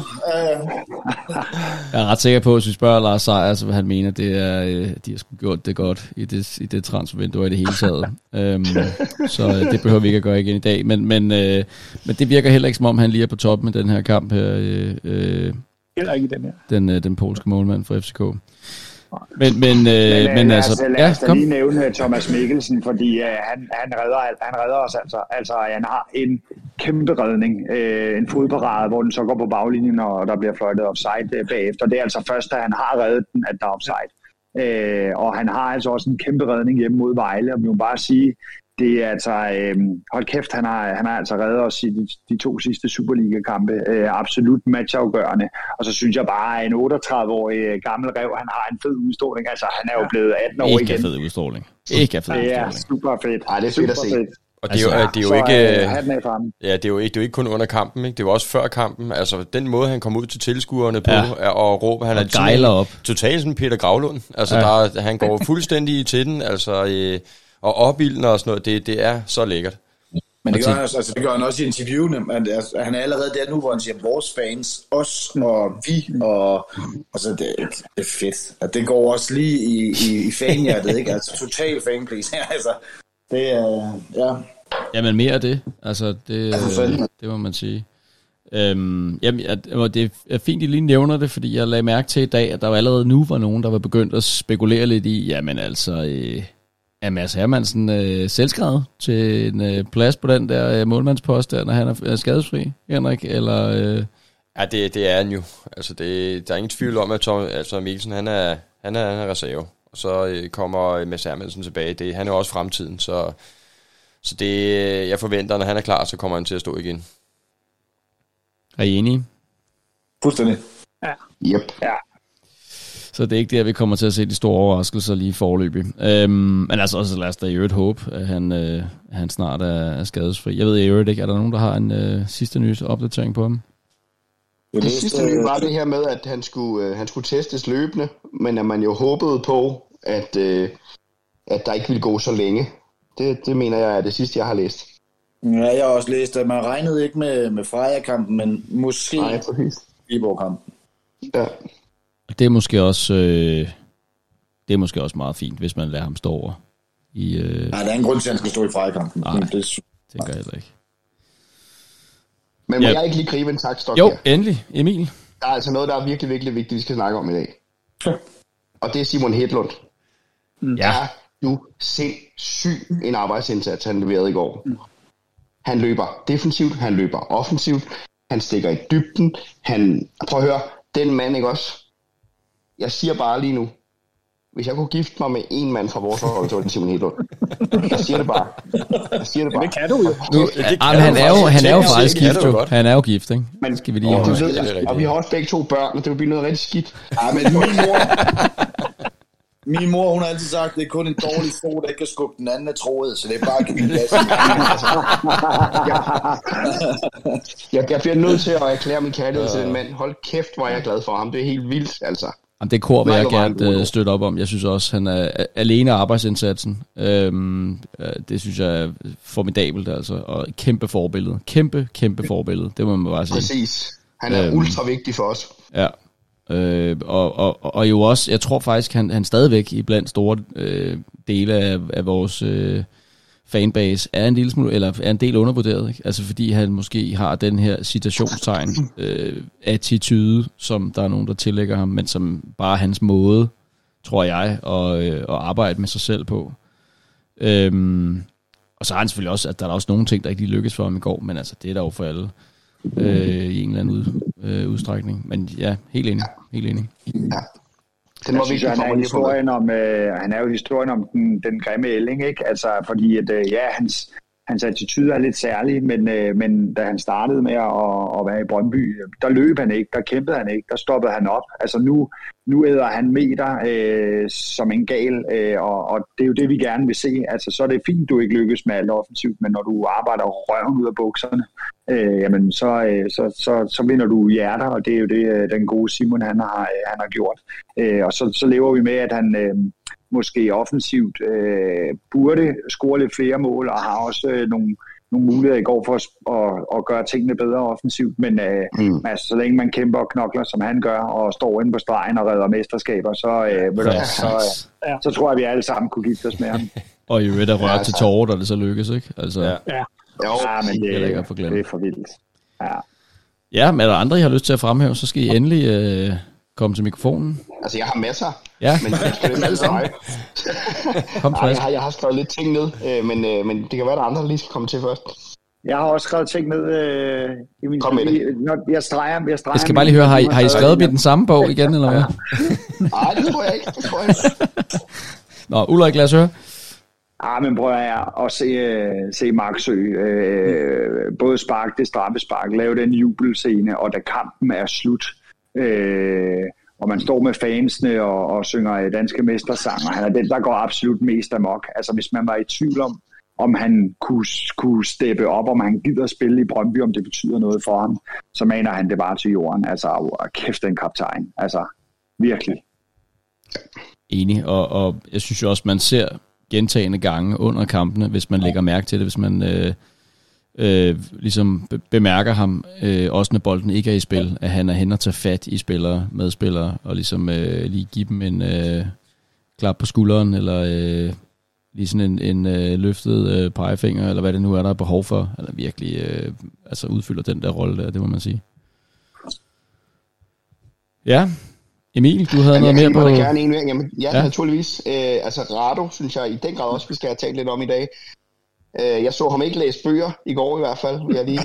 Jeg er ret sikker på, at hvis vi spørger Lars Seier, så vil han mene, at det er, de har sgu gjort det godt i det transfervindue i det hele taget. Så det behøver vi ikke at gøre igen i dag. Men det virker heller ikke, som om han lige er på toppen med den her kamp her. Heller ikke den her. Den polske målmand for FCK. Men lad altså... os da lige nævne Thomas Mikkelsen, fordi han redder os altså. Altså, han har en kæmpe redning, en fodparade, hvor den så går på baglinjen, og der bliver fløjtet offside bagefter. Det er altså først, da han har reddet den, at der er offside. Og han har altså også en kæmpe redning hjemme mod Vejle, og vi må bare sige, det er altså, hold kæft, han har altså reddet os i de 2 sidste Superliga-kampe. Absolut matchafgørende. Og så synes jeg bare, at en 38-årig gammel rev, han har en fed udstråling. Altså, han er jo blevet 18 år igen. Ikke fed udstråling. Ikke fed Det er udstråling. super fedt. Ej, det er fedt at se. Og det er jo Så ikke... hatten af for ham. Ja, det er jo ikke kun under kampen, ikke? Det var også før kampen. Altså, den måde, han kom ud til tilskuerne på, og råber, han Og er sådan gejler op. totalt sådan Peter Gravlund. Altså, han går fuldstændig til den, altså, og opilden og sådan noget, det er så lækkert. Men det gør, det gør han også i interviewene. Men han er allerede der nu, hvor han siger, vores fans, os og vi, og altså, det er fedt. At det går også lige i fanhjertet, ikke? Altså total fanplease. Altså, det er, ja. Jamen mere af det. Altså, det må man sige. Jamen, det er fint, I lige nævner det, fordi jeg lagde mærke til i dag, at der jo allerede nu var nogen, der var begyndt at spekulere lidt i, jamen altså... Er Mads Hermansen selvskrevet til en plads på den der målmandspost der, når han er skadesfri, Henrik? Eller, Ja, det er han jo. Altså, der er ingen tvivl om, at Thomas Mikkelsen, han er reserve. Og så kommer Mads Hermansen tilbage. Han er jo også fremtiden, så det, jeg forventer, når han er klar, så kommer han til at stå igen. Er I enige? Fuldstændig. Yep. Ja. Så det er ikke der, vi kommer til at se de store overraskelser lige forløbig. Men altså også lad os da i øvrigt håbe, at han snart er skadesfri. Jeg ved i øvrigt ikke, er der nogen, der har en sidste nye opdatering på ham? Det sidste nye var det her med, at han skulle testes løbende, men at man jo håbede på, at der ikke ville gå så længe. Det mener jeg er det sidste, jeg har læst. Ja, jeg har også læst, at man regnede ikke med Freja-kampen, men måske Viborg-kampen. Ja. Det er måske også meget fint, hvis man lader ham stå over. Nej, der er en grund til, at han skal stå i Freja-kampen. Nej, det tænker jeg heller ikke. Men må jeg ikke lige gribe en takstok Jo, her? endelig. Emil. Der er altså noget, der er virkelig, virkelig vigtigt, vi skal snakke om i dag. Og det er Simon Hedlund. Ja. Er du sindssyg en arbejdsindsats, han leverede i går. Han løber defensivt, han løber offensivt, han stikker i dybden, prøv at høre, den mand, ikke også? Jeg siger bare lige nu, hvis jeg kunne gifte mig med en mand fra vores hold, så var det Simon Hedlund. Jeg siger det bare. Det kan du jo. Han er jo faktisk gift, jo. Han er jo gift, ikke? Men skal vi lige og vi har også begge 2 børn, og det vil blive noget rigtig skidt. Ja, men min mor, hun har altid sagt, at det er kun en dårlig so, der ikke kan skubbe den anden af trådet, så det er bare at give den gas. Jeg bliver nødt til at erklære min kærlighed til den mand. Hold kæft, hvor er jeg glad for ham. Det er helt vildt, altså. Jamen, det kor vil jeg gerne støtte op om. Jeg synes også, han er alene arbejdsindsatsen. Det synes jeg er formidabelt, altså. Og et kæmpe forbillede. Kæmpe forbillede. Det må man bare sige. Præcis. Han er ultra vigtig for os. Ja. Og jo også, jeg tror faktisk, han stadigvæk i blandt store dele af vores fanbase er en lille smule, eller er en del undervurderet, ikke? Altså fordi han måske har den her citationstegn attitude, som der er nogen, der tillægger ham, men som bare hans måde, tror jeg, at arbejde med sig selv på. Og så har han selvfølgelig også, at der er også nogle ting, der ikke lige lykkes for ham i går, men altså det er der jo for alle i en eller anden udstrækning. Men ja, helt enig. Ja. Jeg synes, han er jo historien om den grimme ælling, ikke? Altså, fordi at, hans attitude er lidt særlig, men da han startede med at være i Brøndby, der løb han ikke, der kæmpede han ikke, der stoppede han op. Altså nu æder han meter som en gal, og det er jo det, vi gerne vil se. Altså, så er det fint, du ikke lykkes med alt offensivt, men når du arbejder røven ud af bukserne, jamen så vinder du hjerter, og det er jo det, den gode Simon han har gjort. Og så lever vi med, at måske offensivt burde score lidt flere mål, og har også nogle muligheder i går for at gøre tingene bedre offensivt, men altså, så længe man kæmper og knokler, som han gør, og står inde på stregen og redder mesterskaber, så tror jeg, vi alle sammen kunne gifte os med ham. Og i øvrigt er rørt til tårer, da det så lykkes, ikke? Altså, ja, men det er for vildt. Ja, men er der andre, I har lyst til at fremhæve, så skal I endelig komme til mikrofonen. Altså, jeg har masser, men jeg skal det alle sammen. Jeg har skrevet lidt ting ned, men det kan være, der er andre, der lige skal komme til først. Jeg har også skrevet ting ned i min... Kom med det. Jeg streger jeg skal bare lige høre, har I skrevet i den samme bog igen, eller hvad? Nej, det tror jeg ikke. Nå, Ulrik, lad os høre. Men prøver jeg at se Marksø, både spark det straffespark, lave den jubelscene, og da kampen er slut, og man står med fansene og synger danske mestersanger, han er den, der går absolut mest amok. Altså hvis man var i tvivl om han kunne steppe op, om han gider at spille i Brøndby, om det betyder noget for ham, så mener han det bare til jorden. Altså kæft den kaptajn, altså virkelig. Enig, og jeg synes jo også, man ser gentagende gange under kampene, hvis man lægger mærke til det, hvis man ligesom bemærker ham, også når bolden ikke er i spil, at han er hen og tager fat i spillere, medspillere, og ligesom lige give dem en klap på skulderen, eller lige sådan en løftet pegefinger, eller hvad det nu er, der er behov for, eller virkelig altså udfylder den der rolle der, det må man sige. Ja, Emil, du havde noget mere på... Ja, naturligvis. Altså Rado, synes jeg i den grad også, vi skal have talt lidt om i dag. Jeg så ham ikke læse bøger i går i hvert fald.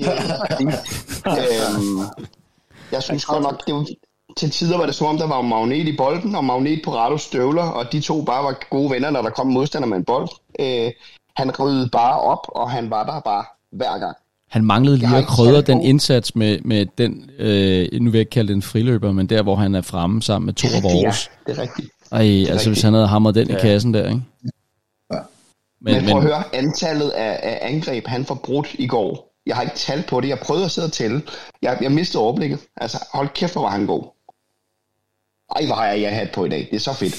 Jeg synes godt nok, det var, til tider var det som om, der var magnet i bolden, og magnet på Rados støvler, og de to bare var gode venner, når der kom modstander med en bold. Han ryddede bare op, og han var der bare hver gang. Han manglede lige at krydre den indsats med den, nu vil jeg ikke kalde det en friløber, men der, hvor han er fremme sammen med to af vores. Ja, det er rigtigt. Altså hvis han havde hamret den i kassen der, ikke? Ja. Men prøv at høre, antallet af angreb, han får brudt i går. Jeg har ikke talt på det, jeg prøvede at sidde og tælle. Jeg mistede overblikket. Altså, hold kæft, hvor var han god. Ej, hvor har jeg hat på i dag. Det er så fedt.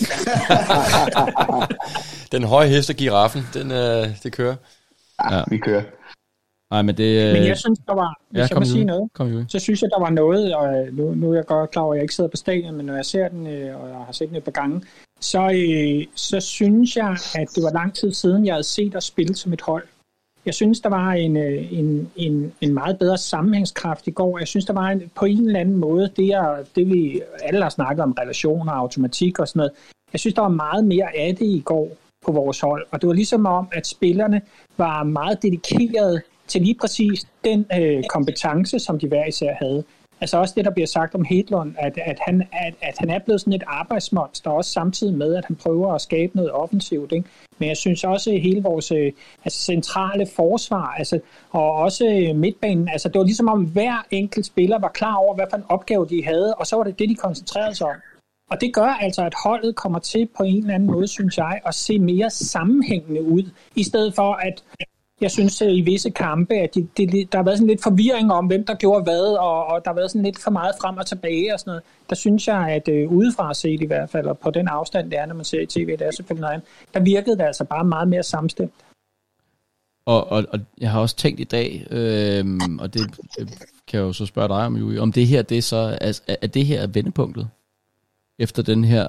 Den høje hest og giraffen, det kører. Ja, vi kører. Nej, men det... Men jeg synes, der var... Hvis jeg må sige noget, så synes jeg, der var noget, og nu er jeg godt klar over, at jeg ikke sidder på stadion, men når jeg ser den, og jeg har set den et par gange, så synes jeg, at det var lang tid siden, jeg havde set os spille som et hold. Jeg synes, der var en meget bedre sammenhængskraft i går. Jeg synes, der var på en eller anden måde, det vi alle har snakket om, relationer, automatik og sådan noget. Jeg synes, der var meget mere af det i går på vores hold. Og det var ligesom om, at spillerne var meget dedikerede til lige præcis den kompetence, som de hver især havde. Altså også det, der bliver sagt om Hedlund, at han er blevet sådan et arbejdsmonster, også samtidig med, at han prøver at skabe noget offensivt. Ikke? Men jeg synes også, at hele vores centrale forsvar, og også midtbanen, det var ligesom om hver enkelt spiller var klar over, hvad for en opgave de havde, og så var det det, de koncentrerede sig om. Og det gør altså, at holdet kommer til på en eller anden måde, synes jeg, at se mere sammenhængende ud, i stedet for at... Jeg synes i visse kampe, at der har været sådan lidt forvirring om, hvem der gjorde hvad, og der har været sådan lidt for meget frem og tilbage og sådan noget. Der synes jeg, at udefra set i hvert fald, og på den afstand, det er, når man ser i tv, det er selvfølgelig noget andet, der virkede det altså bare meget mere samstemt. Og jeg har også tænkt i dag, og det kan jeg jo så spørge dig om, Julie, om det her, det er så, er det her vendepunktet? Efter den her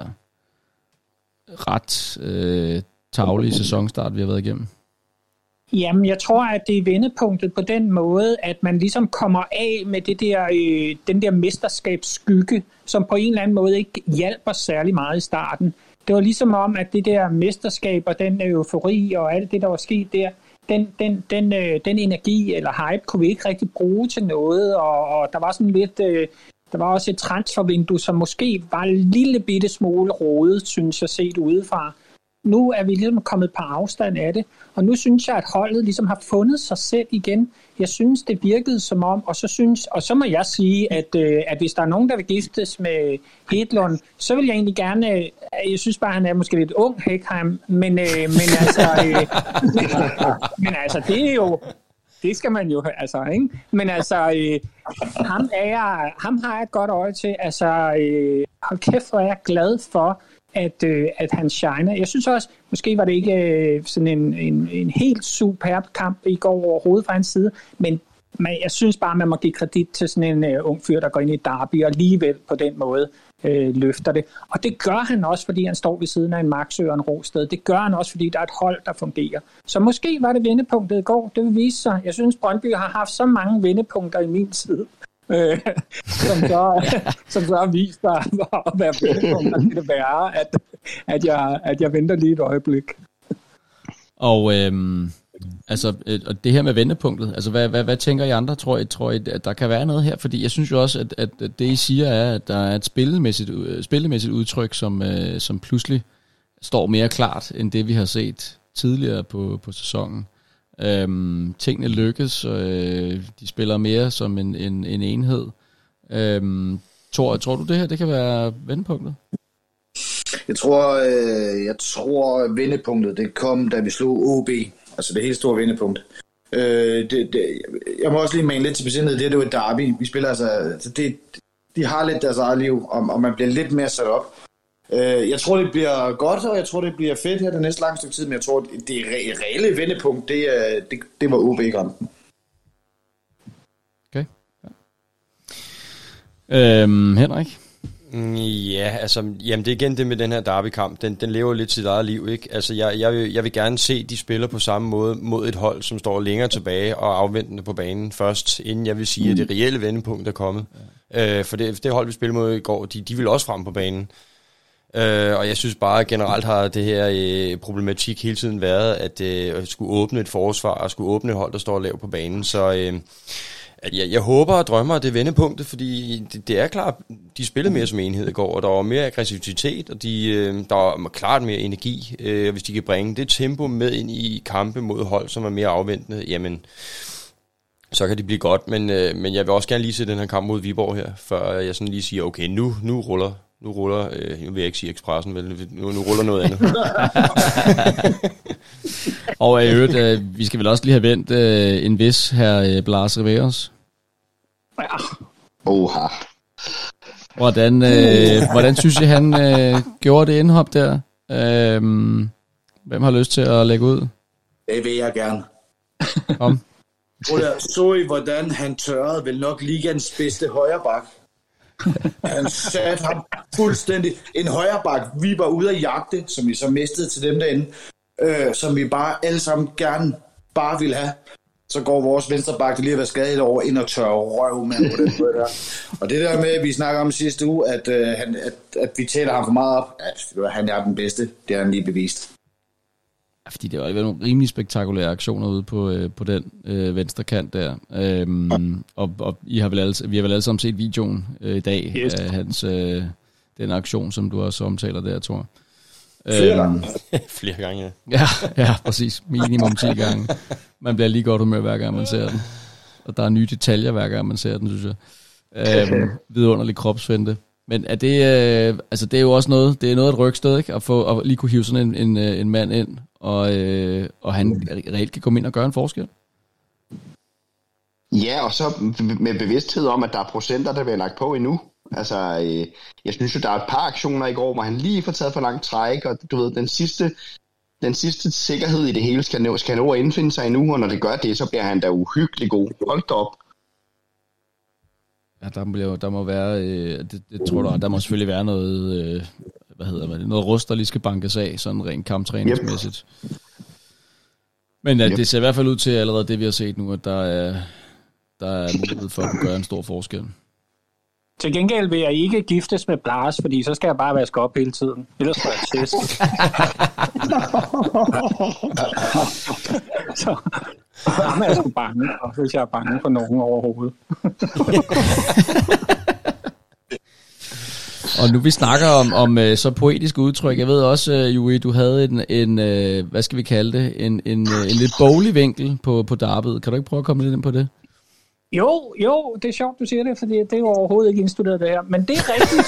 ret tarvelige sæsonstart, vi har været igennem? Jamen, jeg tror, at det er vendepunktet på den måde, at man ligesom kommer af med det der, den der mesterskabsskygge, som på en eller anden måde ikke hjælper særlig meget i starten. Det var ligesom om, at det der mesterskab og den eufori og alt det, der var sket der, den energi eller hype kunne vi ikke rigtig bruge til noget, og der var sådan lidt... Der var også et transfervindue, som måske var en lille bitte smule rodet, synes jeg, set udefra. Nu er vi ligesom kommet på afstand af det, og nu synes jeg, at holdet ligesom har fundet sig selv igen. Jeg synes, det virkede som om, og så må jeg sige, at hvis der er nogen, der vil giftes med Hedlund, så vil jeg egentlig gerne, jeg synes bare, han er måske lidt ung, Hækheim, men det er jo, det skal man jo, ikke? Men ham har jeg et godt øje til, hold kæft, hvor er jeg glad for, at han shiner. Jeg synes også, måske var det ikke sådan en helt superb kamp i går overhovedet fra hans side, men jeg synes bare, man må give kredit til sådan en ung fyr, der går ind i derby og alligevel på den måde løfter det. Og det gør han også, fordi han står ved siden af en Maxø og en Rosted. Det gør han også, fordi der er et hold, der fungerer. Så måske var det vendepunktet i går. Det vil vise sig. Jeg synes, Brøndby har haft så mange vendepunkter i min tid, som så har vist sig at være vendepunkter til det værre, at jeg venter lige et øjeblik. Og og det her med vendepunktet, altså hvad tænker I andre? Tror I, at der kan være noget her? Fordi jeg synes jo også, at det I siger er, at der er et spillemæssigt udtryk, som pludselig står mere klart, end det vi har set tidligere på sæsonen. Tingene lykkes, de spiller mere som en enhed. Tror du det her, det kan være vendepunktet? Jeg tror vendepunktet, det kom, da vi slog OB. Altså det helt store vendepunkt. Jeg må også lige mane lidt til besindet, det var et derby. Vi spiller altså de har lidt deres eget liv, og man bliver lidt mere sat op. Jeg tror, det bliver godt, og jeg tror, det bliver fedt her det næste lange stykke tid, men jeg tror, det reelle vendepunkt, det var OB-kampen. Okay. Ja. Henrik? Ja, altså, jamen det er igen det med den her derbykamp. Den lever lidt sit eget liv, ikke? Altså, jeg vil gerne se de spiller på samme måde mod et hold, som står længere tilbage og afventende på banen først, inden jeg vil sige, at det reelle vendepunkt er kommet. For det hold, vi spillede mod i går, de vil også frem på banen. Og jeg synes bare, at generelt har det her problematik hele tiden været, at skulle åbne et forsvar og skulle åbne et hold, der står lavt på banen. Så jeg håber og drømmer, at det er vendepunktet, fordi det er klart, de spillede mere som enhed i går, og der var mere aggressivitet, og der var klart mere energi. Hvis de kan bringe det tempo med ind i kampe mod hold, som er mere afventende, jamen, så kan det blive godt. Men jeg vil også gerne lige se den her kamp mod Viborg her, før jeg sådan lige siger, okay, nu ruller, nu vil jeg ikke sige Expressen, men nu ruller noget andet. Og i øvrigt, vi skal vel også lige have vendt en vis her Blas Riveros. Oha. Hvordan synes I, han gjorde det indhop der? Hvem har lyst til at lægge ud? Det vil jeg gerne. Kom. Så I, hvordan han tørrede vel nok ligaens bedste højreback. Han satte ham fuldstændig. En højreback, vi var ude at jagte, som vi så mistede til dem derinde, som vi bare alle sammen gerne bare ville have. Så går vores venstreback, der lige har været skadet over, ind og tørre røv med på den måde der. Og det der med, at vi snakker om sidste uge, at vi taler ham for meget op, at han er den bedste, det har han lige bevist. Fordi det var nogle rimelig spektakulære aktioner ude på den venstre kant der. Og vi har vel alle sammen set videoen i dag af hans den aktion, som du også omtaler der, Thor. Flere gange, ja. Ja, præcis. Minimum 10 gange. Man bliver lige godt humør, hver gang man ser den. Og der er nye detaljer, hver gang man ser den, synes jeg. Vidunderlig kropsfinte. Men er det, altså det er jo også noget, det er noget af et rygsted, ikke? At lige kunne hive sådan en mand ind, og han reelt kan komme ind og gøre en forskel. Ja, og så med bevidsthed om, at der er procenter, der bliver lagt på endnu. Altså, jeg synes jo, der er et par aktioner i går, hvor han lige får taget for langt træk, og du ved, den sidste sikkerhed i det hele skal nå at indfinde sig endnu, og når det gør det, så bliver han da uhyggelig god. Hold da op. Ja, der må være, det tror jeg, der må selvfølgelig være noget, noget rust, der lige skal bankes af, sådan rent kamptræningsmæssigt. Yep. Men det ser i hvert fald ud til allerede det, vi har set nu, at der er mulighed for at gøre en stor forskel. Til gengæld vil jeg ikke giftes med Blas, fordi så skal jeg bare vaske op hele tiden. Ellers får jeg tæsk. Så er jeg sgu bange, og hvis jeg er bange for nogen overhovedet. Og nu vi snakker om så poetisk udtryk, jeg ved også, Juri, du havde en hvad skal vi kalde det, en lidt boglig vinkel på derbyet. Kan du ikke prøve at komme lidt ind på det? Jo, det er sjovt, du siger det, fordi det er jo overhovedet ikke indstuderet det her. Men det er rigtigt.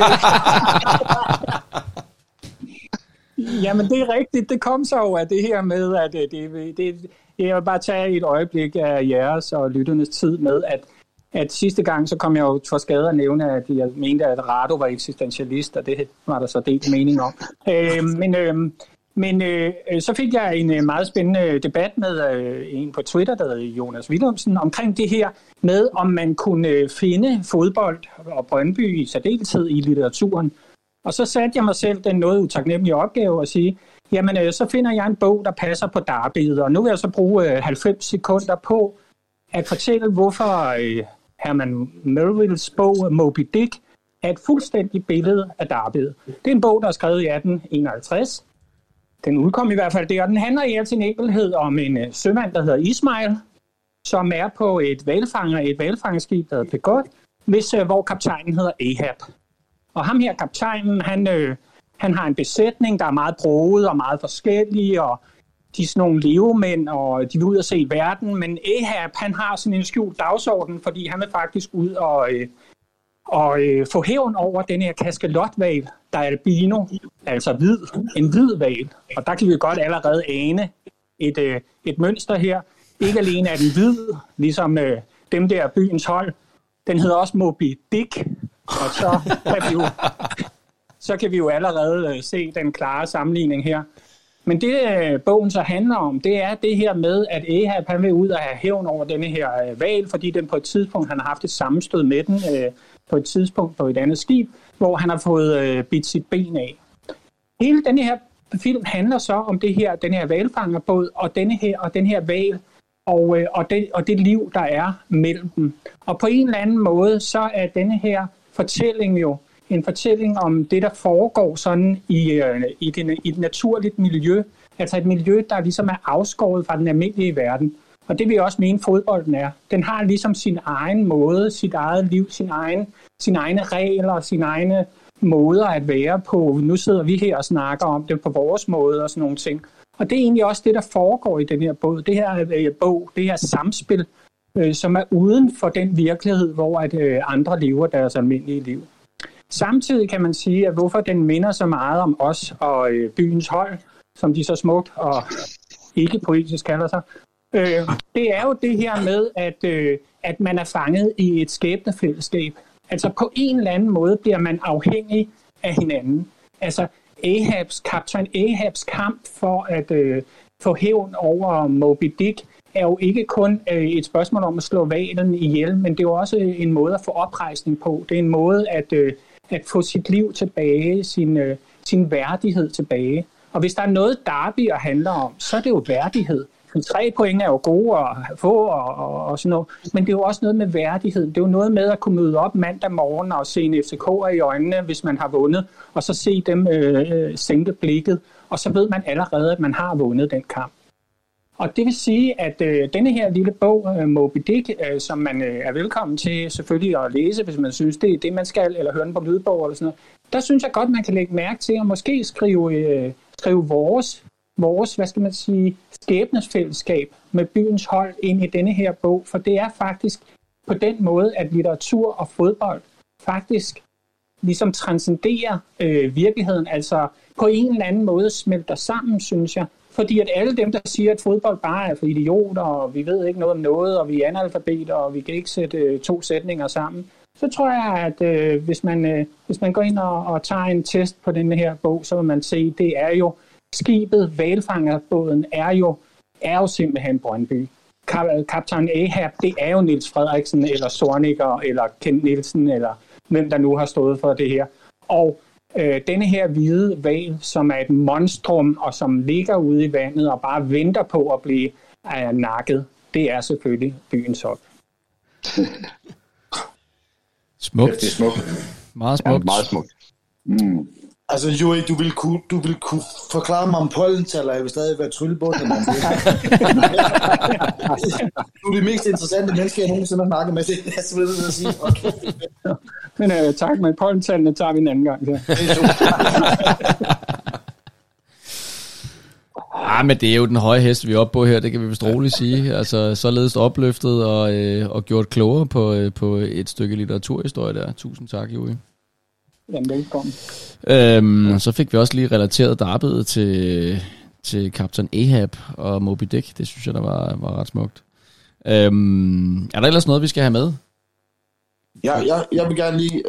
Jamen, det er rigtigt. Det kom så jo af det her med, at jeg vil bare tage et øjeblik af jeres og lytternes tid med, at sidste gang, så kom jeg jo for skade at nævne, at jeg mente, at Rado var eksistentialist, og det var der så delt mening om. Men så fik jeg en meget spændende debat med en på Twitter, der hedder Jonas Willumsen, omkring det her med, om man kunne finde fodbold og Brøndby i særdeleshed i litteraturen. Og så satte jeg mig selv den noget utaknemmelige opgave at sige, jamen så finder jeg en bog, der passer på derbyet, og nu vil jeg så bruge 90 sekunder på at fortælle, hvorfor Herman Melvilles bog Moby Dick er et fuldstændigt billede af derbyet. Det er en bog, der er skrevet i 1851. Den udkom i hvert fald der, og den handler i al sin enkelhed om en sømand, der hedder Ismail, som er på et hvalfangerskib, der hedder Pegot, hvor kaptajnen hedder Ahab. Og ham her kaptajnen, han har en besætning, der er meget broget og meget forskellige, og de er sådan nogle levemænd, og de vil ud og se verden, men Ahab, han har sådan en skjult dagsorden, fordi han vil faktisk ud og få hævn over den her kaskelothval, der er albino, altså en hvid hval. Og der kan vi godt allerede ane et mønster her. Ikke alene er den hvid, ligesom dem der byens hold. Den hedder også Moby Dick, og så kan vi jo allerede se den klare sammenligning her. Men det bogen så handler om, det er det her med, at Ahab han vil ud og have hævn over denne her hval, fordi den på et tidspunkt, han har haft et sammenstød med den, på et tidspunkt på et andet skib, hvor han har fået bidt sit ben af. Hele denne her film handler så om den her hvalfangerbåd og den her hval og det liv, der er mellem dem. Og på en eller anden måde, så er denne her fortælling jo en fortælling om det, der foregår sådan i et naturligt miljø. Altså et miljø, der ligesom er afskåret fra den almindelige verden. Og det vil jeg også mene, fodbolden er. Den har ligesom sin egen måde, sit eget liv, sine egne regler, sine egne måder at være på. Nu sidder vi her og snakker om det på vores måde og sådan nogle ting. Og det er egentlig også det, der foregår i den her bog. Det her samspil, som er uden for den virkelighed, hvor andre lever deres almindelige liv. Samtidig kan man sige, at hvorfor den minder så meget om os og byens hold, som de så smukt og ikke poetisk kalder sig, det er jo det her med, at man er fanget i et skæbnefællesskab. Altså på en eller anden måde bliver man afhængig af hinanden. Altså kaptajn Ahabs kamp for at få hævn over Moby Dick er jo ikke kun et spørgsmål om at slå hvalen ihjel, men det er jo også en måde at få oprejsning på. Det er en måde at få sit liv tilbage, sin værdighed tilbage. Og hvis der er noget derby at handle om, så er det jo værdighed. 3 point er jo gode at få og sådan noget, men det er jo også noget med værdighed. Det er jo noget med at kunne møde op mandag morgen og se en FCK'er i øjnene, hvis man har vundet, og så se dem sænke blikket, og så ved man allerede, at man har vundet den kamp. Og det vil sige, at denne her lille bog, Moby Dick, som man er velkommen til selvfølgelig at læse, hvis man synes, det er det, man skal, eller høre den på lydbog eller sådan noget, der synes jeg godt, man kan lægge mærke til at måske skrive vores, hvad skal man sige, skæbnesfællesskab med byens hold ind i denne her bog, for det er faktisk på den måde, at litteratur og fodbold faktisk ligesom transcenderer virkeligheden, altså på en eller anden måde smelter sammen, synes jeg. Fordi at alle dem, der siger, at fodbold bare er for idioter, og vi ved ikke noget om noget, og vi er analfabeter, og vi kan ikke sætte 2 sætninger sammen, så tror jeg, at hvis man går ind og tager en test på den her bog, så vil man se, det er jo skibet, hvalfangerbåden, er jo simpelthen Brøndby. Kaptajn Ahab, det er jo Niels Frederiksen, eller Zorniger, eller Kent Nielsen, eller hvem der nu har stået for det her. Og denne her hvide hval, som er et monstrum, og som ligger ude i vandet og bare venter på at blive nakket, det er selvfølgelig byens hold. Smukt. Det er smukt. Meget smukt. Ja, meget smukt. Mm. Altså, Joey, du vil kunne forklare mig om pollental, og jeg vil stadig være tryllebundet. Du er det mest interessante menneske, jeg nogensinde har snakket med. Det er jeg selvfølgelig ved at sige. Okay. Men tak, men pollentallene tager vi en anden gang. Men det er jo den høje hest, vi er oppe på her, det kan vi vist roligt sige. Altså, således opløftet og gjort klogere på et stykke litteraturhistorie der. Tusind tak, Joey. Jamen, velkommen. Så fik vi også lige relateret derbyet til Kaptajn Ahab og Moby Dick. Det synes jeg, der var ret smukt. Er der ellers noget, vi skal have med? Jeg vil gerne lige...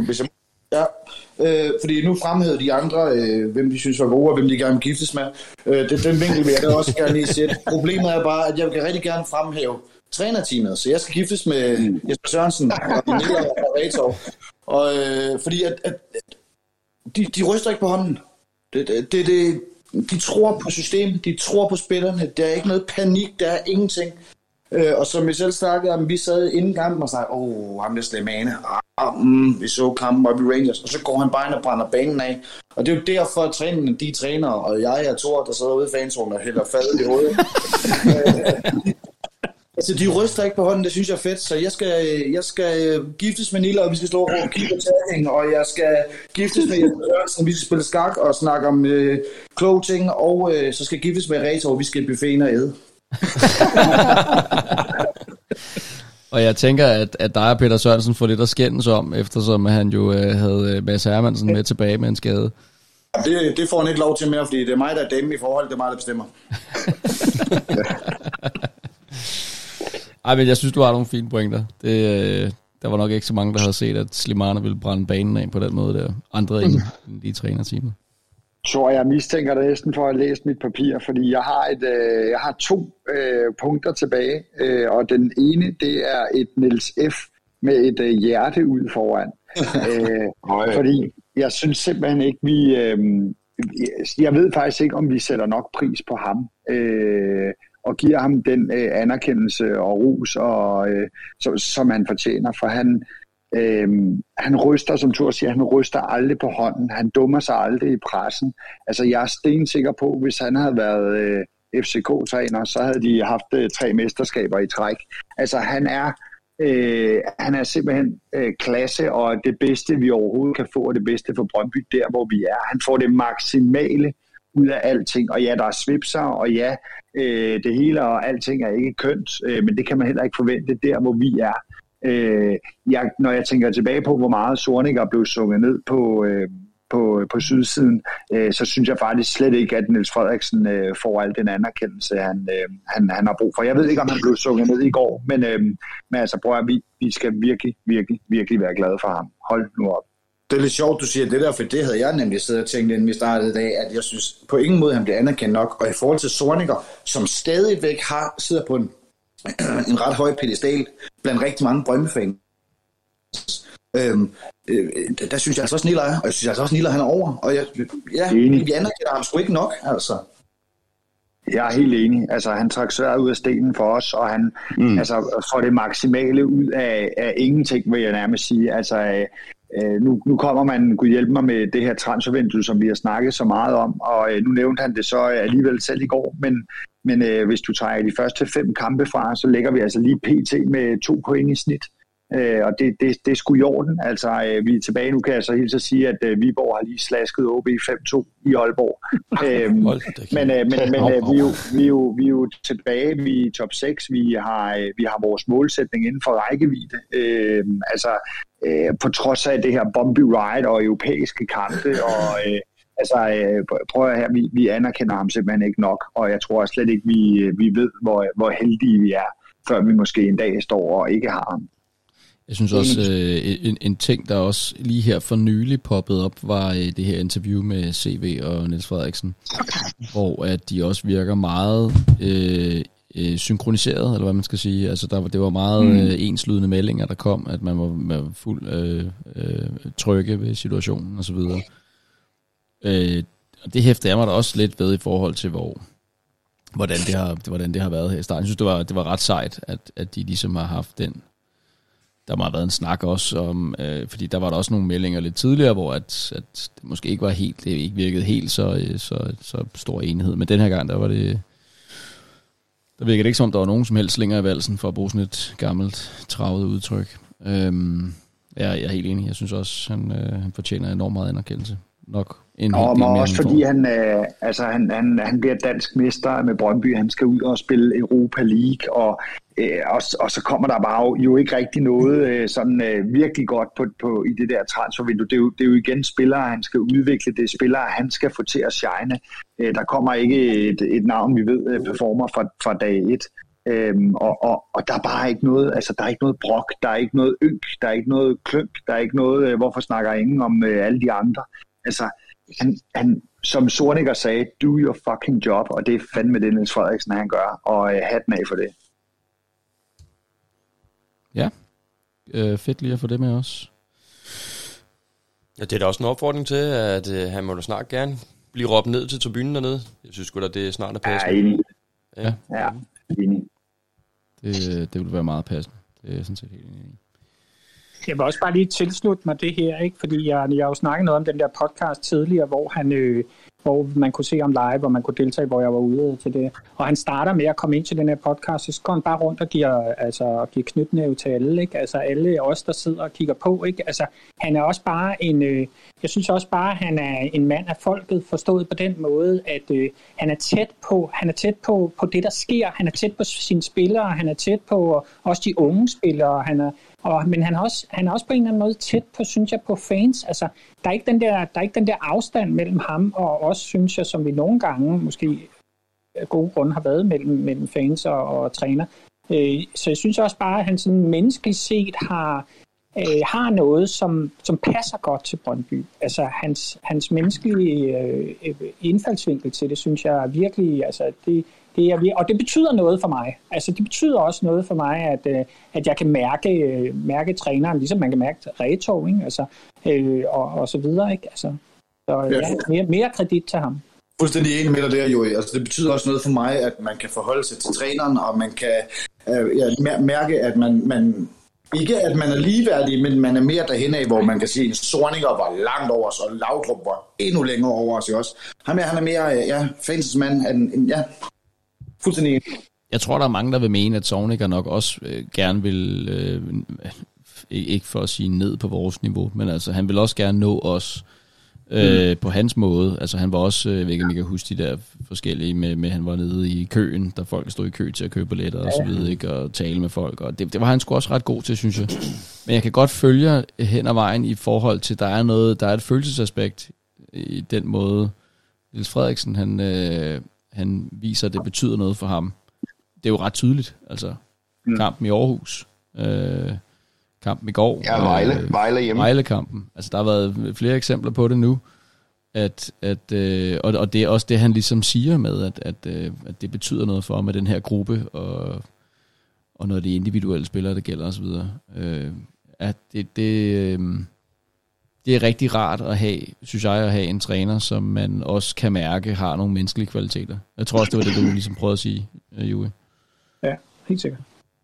fordi nu fremhævede de andre, hvem de synes var gode, og hvem de gerne vil giftes med. Den vinkel vil jeg da også gerne lige sætte. Problemet er bare, at jeg vil rigtig gerne fremhæve trænerteamet, så jeg skal giftes med Jesper Sørensen og Nikolaj og Retov. Og fordi at de ryster ikke på hånden. De tror på systemet, de tror på spillerne, der er ikke noget panik, der er ingenting. Og som vi selv snakkede om, vi sad inden kampen og sagde, ham der Slimane, vi så kampen op i Rangers, og så går han bare ind og brænder banen af. Og det er jo derfor, at trænerne, de træner, og jeg og Thor, der sidder ude i fansrummet og hælder fadet i hovedet. Altså, de ryster ikke på hånden, det synes jeg er fedt, så jeg skal giftes med Nilla, og vi skal stå og kigge på tagning, og jeg skal giftes med Jesper Sørensen, vi skal spille skak og snakke om kloge ting, og så skal jeg giftes med Reto, og vi skal i buffeten og æde. Og jeg tænker, at dig og Peter Sørensen får lidt at skændes om, eftersom han jo havde Mads Hermansen med tilbage med en skade. Det får han ikke lov til mere, fordi det er mig, der er dame i forhold, det er mig, der bestemmer. Ej, men jeg synes, du har nogle fine pointer. Der var nok ikke så mange, der havde set, at Slimane ville brænde banen af på den måde der. Andre end de trænerteamet. Så jeg mistænker det næsten for at læse mit papir, fordi jeg har 2 punkter tilbage, og den ene, det er et Niels F. med et hjerte ud foran. Fordi jeg synes simpelthen ikke, jeg ved faktisk ikke, om vi sætter nok pris på ham, og giver ham den anerkendelse og ros, som han fortjener, for han ryster, som Thor siger, han ryster aldrig på hånden, han dummer sig aldrig i pressen. Altså, jeg er stensikker på, hvis han havde været FCK-træner, så havde de haft 3 mesterskaber i træk. Altså, han er simpelthen klasse, og det bedste, vi overhovedet kan få, og det bedste for Brøndby, der hvor vi er. Han får det maksimale ud af alting, og ja, der er svipser, og ja, det hele og alting er ikke kønt, men det kan man heller ikke forvente der, hvor vi er. Når jeg tænker tilbage på, hvor meget Zorniger blev sunget ned på sydsiden, så synes jeg faktisk slet ikke, at Niels Frederiksen får al den anerkendelse, han har brug for. Jeg ved ikke, om han blev sunget ned i går, men altså, prøv at vi skal virkelig, virkelig, virkelig være glade for ham. Hold nu op. Det er lidt sjovt, du siger det der, for det havde jeg nemlig siddet og tænkt, inden vi startede i dag, at jeg synes på ingen måde, han bliver anerkendt nok. Og i forhold til Zorniger, som stadigvæk sidder på en ret høj pedestal blandt rigtig mange Brøndby-fans, der synes jeg altså også, Nilla er, og jeg synes altså også, Nilla han er over. Og vi anerkender ham sgu ikke nok, altså. Jeg er helt enig. Altså, han trak sværd ud af stenen for os, og han får det maksimale ud af ingenting, vil jeg nærmest sige. Altså, nu kommer man, kunne hjælpe mig med det her transfervindue, som vi har snakket så meget om, og nu nævnte han det så alligevel selv i går, men hvis du tager de første 5 kampe fra, så ligger vi altså lige pt. Med 2 point i snit. Og det er sgu i orden. Altså, vi er tilbage nu, kan jeg så helt så sige, at Viborg har lige slasket OB 5-2 i Aalborg. Men vi er jo tilbage, vi er top 6, vi har vores målsætning inden for rækkevidde. På trods af det her Bombi Ride og europæiske kampe, og prøv at her, vi anerkender ham simpelthen ikke nok, og jeg tror slet ikke, vi ved, hvor heldige vi er, før vi måske en dag står og ikke har ham. Jeg synes også, en ting, der også lige her for nylig poppede op, var det her interview med CV og Niels Frederiksen, hvor at de også virker meget synkroniseret, eller hvad man skal sige. Altså, det var meget enslydende meldinger, der kom, at man var fuld trygge ved situationen og så videre. Det hæfter jeg mig da også lidt ved i forhold til, hvordan det har været her i starten. Jeg synes, det var ret sejt, at de ligesom har haft den. Der må have været en snak også om, fordi der var der også nogle meldinger lidt tidligere, hvor at det måske ikke var helt, det ikke virkede helt så stor enighed. Men den her gang, der virkede det ikke som om, der var nogen som helst slinger i valsen, for at bruge sådan et gammelt, travet udtryk. Jeg er helt enig. Jeg synes også, han fortjener enormt meget anerkendelse. Nok en også fordi han bliver dansk mester med Brøndby. Han skal ud og spille Europa League, og så kommer der bare jo ikke rigtig noget virkelig godt på i det der transfervindue. Det er jo igen spillere, han skal udvikle. Det er spillere, han skal få til at shine. Der kommer ikke et navn, vi ved performer fra dag 1. Og der er bare ikke noget, altså der er ikke noget brok, der er ikke noget ynk, der er ikke noget klønk, der er ikke noget, hvorfor snakker ingen om alle de andre. Altså, han som Sorniger sagde, do your fucking job, og det er fandme det, Niels Frederiksen han gør, og hatten af for det. Ja, fedt lige at få det med os. Ja, det er da også en opfordring til, at han må da snart gerne blive råbt ned til tribunen dernede. Jeg synes sgu da, det er snart er passende. Ja, enig. Ja, enig. Det vil være meget passende. Det er sådan set helt enig i. Jeg vil også bare lige tilslutte mig det her, ikke? Fordi jeg har jo snakket noget om den der podcast tidligere, hvor man kunne se om live, hvor man kunne deltage, hvor jeg var ude til det. Og han starter med at komme ind til den her podcast, så går han bare rundt og giver knytnæve til alle, ikke? Altså alle os, der sidder og kigger på, ikke? Altså han er også bare jeg synes også bare, han er en mand af folket, forstået på den måde, at han er tæt på det, der sker. Han er tæt på sine spillere, han er tæt på også de unge spillere, men han er også på en eller anden måde tæt på, synes jeg, på fans. Altså, der er ikke den der afstand mellem ham og os, synes jeg, som vi nogle gange, måske af gode grunde, har været mellem fans og træner. Så jeg synes også bare, at han sådan menneskeligt set har noget, som passer godt til Brøndby. Altså, hans menneskelige indfaldsvinkel til det, synes jeg virkelig, altså, og det betyder noget for mig. Altså, det betyder også noget for mig, at jeg kan mærke træneren, ligesom man kan mærke Reto, ikke? Altså, og så videre, ikke? Altså, så ja, mere kredit til ham. Fuldstændig enig med dig der, Joey. Altså, det betyder også noget for mig, at man kan forholde sig til træneren, og man kan mærke, at man ikke at man er ligeværdig, men man er mere derhen af, hvor man kan sige, at Sorniger var langt over os, og Laudrup var endnu længere over os også. Han er mere, fansens mand, fuldstændig. Jeg tror, der er mange, der vil mene, at Sorniger nok også gerne vil, ikke for at sige ned på vores niveau, men altså, han vil også gerne nå os på hans måde. Altså, han var også, jeg ved ikke, om I kan huske de der forskellige med han var nede i køen, der folk stod i kø til at købe billetter og så videre, ikke, og tale med folk, og det var han sgu også ret god til, synes jeg. Men jeg kan godt følge hen ad vejen i forhold til, der er et følelsesaspekt i den måde, Niels Frederiksen, han viser, at det betyder noget for ham. Det er jo ret tydeligt, altså kampen i Aarhus, kampen i går. Ja, Vejle hjemme. Vejle-kampen. Altså, der har været flere eksempler på det nu, og det er også det, han ligesom siger med, at det betyder noget for ham med den her gruppe, og når det er individuelle spillere, det gælder osv. At det er rigtig rart at have, synes jeg, at have en træner, som man også kan mærke har nogle menneskelige kvaliteter. Jeg tror også, det var det, du ligesom prøvede at sige, Joey. Ja, helt sikkert.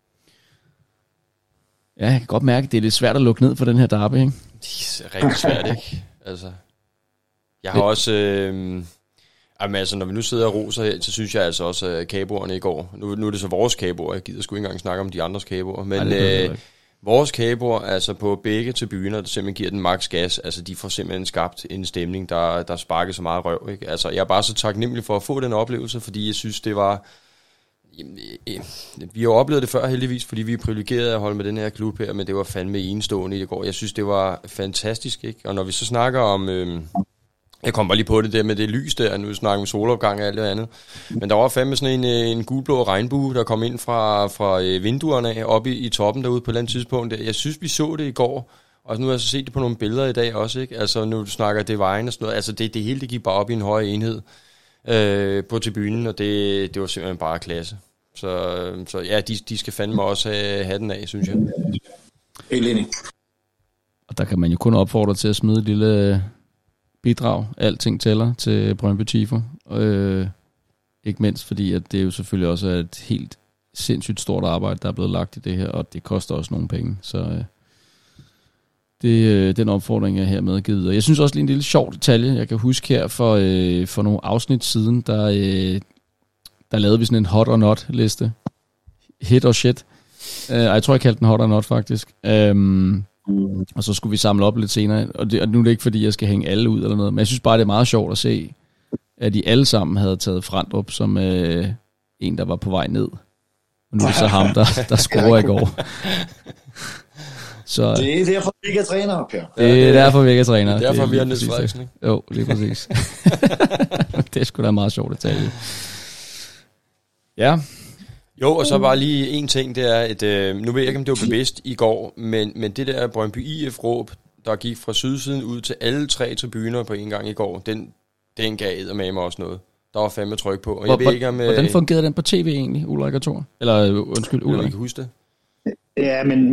Ja, jeg kan godt mærke, at det er lidt svært at lukke ned for den her derby, ikke? Det er rigtig svært, ikke? Altså, jeg har også... altså, når vi nu sidder og roser, så synes jeg altså også, at kaboerne i går... Nu er det så vores kaboer, jeg gider sgu ikke engang snakke om de andres kaboer, men vores kaboer, altså på begge tribuner, der simpelthen giver den max gas, altså de får simpelthen skabt en stemning, der sparker så meget røv, ikke? Altså, jeg er bare så taknemmelig for at få den oplevelse, fordi jeg synes, det var... Vi har oplevet det før heldigvis, fordi vi er privilegerede at holde med den her klub her, men det var fandme enestående i går. Jeg synes, det var fantastisk, ikke? Og når vi så snakker om... jeg kom bare lige på det der med det lys der, nu snakker vi solopgang og alt det andet. Men der var fandme sådan en gulblå regnbue, der kom ind fra vinduerne af, oppe i toppen derude på et eller andet tidspunkt. Jeg synes, vi så det i går, og nu har jeg så set det på nogle billeder i dag også, ikke? Altså, nu du snakker det vejen og sådan noget. Altså, det hele, det gik bare op i en høj enhed på tribunen, og det var simpelthen bare klasse. Så ja, de skal fandme også have den af, synes jeg. Helt enig. Og der kan man jo kun opfordre til at smide et lille bidrag. Alting tæller til Brøndby Tifo. Ikke mindst fordi, at det jo selvfølgelig også er et helt sindssygt stort arbejde, der er blevet lagt i det her, og det koster også nogle penge. Så den opfordring er hermed givet. Og jeg synes også lige en lille sjov detalje, jeg kan huske her for nogle afsnit siden, der lavede vi sådan en hot or not liste. Hit or shit. Jeg tror, jeg kaldte den hot or not, faktisk. Og så skulle vi samle op lidt senere. Og nu er det ikke, fordi jeg skal hænge alle ud eller noget, men jeg synes bare, det er meget sjovt at se, at de alle sammen havde taget Frandrup som en, der var på vej ned. Og nu er det så ham, der scorer i går. Så, det er derfor, vi ikke er trænere, Per. Det er derfor, vi ikke er trænere. Det er derfor, vi er Niels Frederiksen, ikke? Jo, lige præcis. Det er sgu da meget sjovt detalje. Ja. Jo, og så bare lige en ting, det er, at nu ved jeg ikke, om det var bevidst i går, men det der Brøndby IF-råb, der gik fra sydsiden ud til alle 3 tribuner på en gang i går, den gav eddermame også noget. Der var fandme tryk på. Og jeg ved ikke, om, hvordan fungerede den på tv egentlig, Ulrik og Thor? Eller undskyld, Ulrik. Jeg kan huske det. Ja, men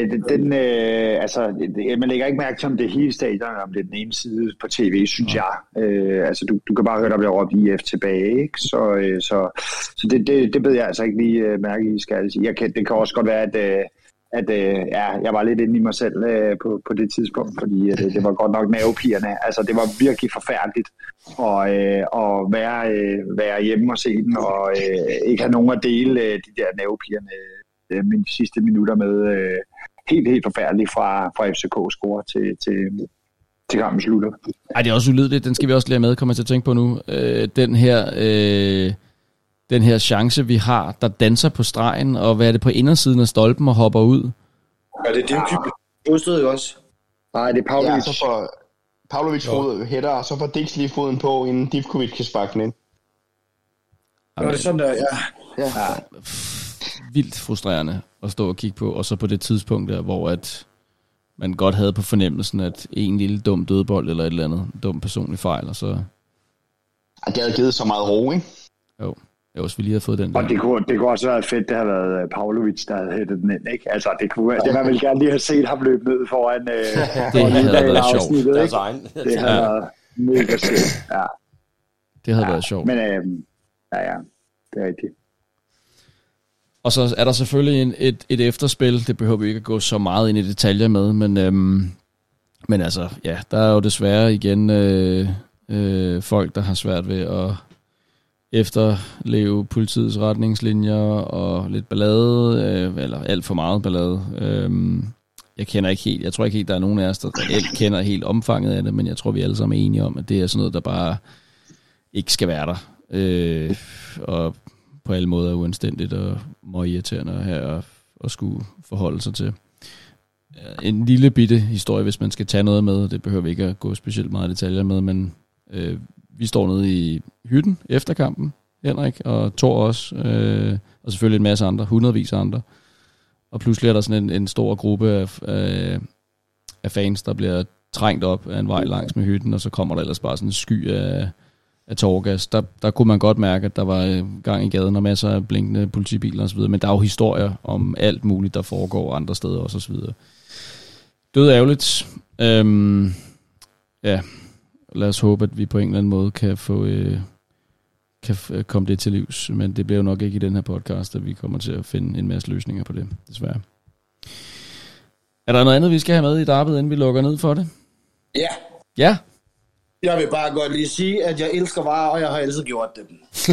man lægger ikke mærke til, om det er hele stadion, om det er den ene side på tv, synes jeg. Du kan bare høre, der bliver råbt IF tilbage, ikke? Så det bed jeg altså ikke lige mærke i, skal jeg sige. Det kan også godt være, at jeg var lidt inde i mig selv på det tidspunkt, fordi det var godt nok nervepirrende. Altså, det var virkelig forfærdeligt at være hjemme og se den, og ikke have nogen at dele de der nervepirrende mine sidste minutter med helt forfærdeligt fra FCK score til kampen slutter. Ej, det er også ulydeligt. Den skal vi også lære med, kommer jeg til at tænke på nu. Den her chance, vi har, der danser på stregen, og hvad er det på indersiden af stolpen og hopper ud? Ja, det er Dimky. Bostede jo også. Nej, det er Pavlovic. Ja, så får Pavlovic hætter, og så får Dix lige foden på, inden Divkovic kan sparke den ind. Ja, det er sådan der, ja. Vildt frustrerende at stå og kigge på, og så på det tidspunkt der, hvor at man godt havde på fornemmelsen, at en lille dum dødbold eller et eller andet dum personlig fejl, og så... Det havde givet så meget ro, ikke? Jo, hvis vi lige havde fået den der. Og det kunne også være fedt, det har været Pavlovic, der havde hættet den ind, ikke? Altså, det man ville gerne lige have set ham løbe ned foran... det havde været sjovt. Det havde været mega skægt, ja. Det havde været sjovt. Men det er rigtigt. Og så er der selvfølgelig et efterspil, det behøver vi ikke at gå så meget ind i detaljer med, men altså, ja, der er jo desværre igen folk, der har svært ved at efterleve politiets retningslinjer og lidt ballade, eller alt for meget ballade. Jeg tror ikke helt, der er nogen af os, der reelt kender helt omfanget af det, men jeg tror, vi alle sammen er enige om, at det er sådan noget, der bare ikke skal være der. Og på alle måder uanstændigt og meget irriterende her at skulle forholde sig til. En lille bitte historie, hvis man skal tage noget med. Det behøver vi ikke at gå specielt meget detaljer med, men vi står nede i hytten efter kampen, Henrik og Thor også, og selvfølgelig en masse andre, hundredvis af andre. Og pludselig er der sådan en stor gruppe af fans, der bliver trængt op af en vej langs med hytten, og så kommer der ellers bare sådan en sky af tårgas. Der kunne man godt mærke, at der var gang i gaden og masser af blinkende politibiler osv., men der er jo historier om alt muligt, der foregår andre steder også osv. Død ærgerligt. Ja, lad os håbe, at vi på en eller anden måde kan få komme det til livs, men det bliver jo nok ikke i den her podcast, at vi kommer til at finde en masse løsninger på det, desværre. Er der noget andet, vi skal have med i derbyet, inden vi lukker ned for det? Ja. Ja? Jeg vil bare godt lige sige, at jeg elsker varer, og jeg har altid gjort det.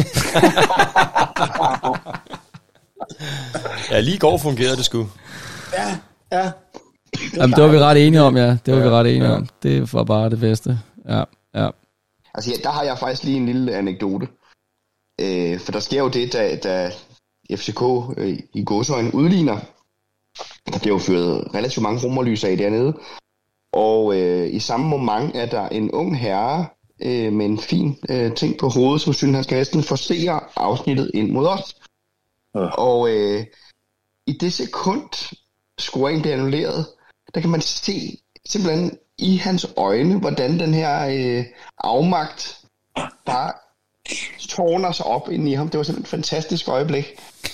Ja, lige i går fungerede det sgu. Ja. Jamen, det var vi ret enige om, ja. Det var vi ret enige om. Det var bare det bedste. Ja. Altså, der har jeg faktisk lige en lille anekdote. For der sker jo det, da FCK i gåseøjne udligner. Der bliver jo ført relativt mange romerlys af dernede. Og i samme moment er der en ung herre med en fin ting på hovedet, som synes, han skal næsten forsere afsnittet ind mod os. Og i det sekund, scoringen bliver annulleret, der kan man se simpelthen i hans øjne, hvordan den her afmagt bare tårner sig op ind i ham. Det var simpelthen et fantastisk øjeblik.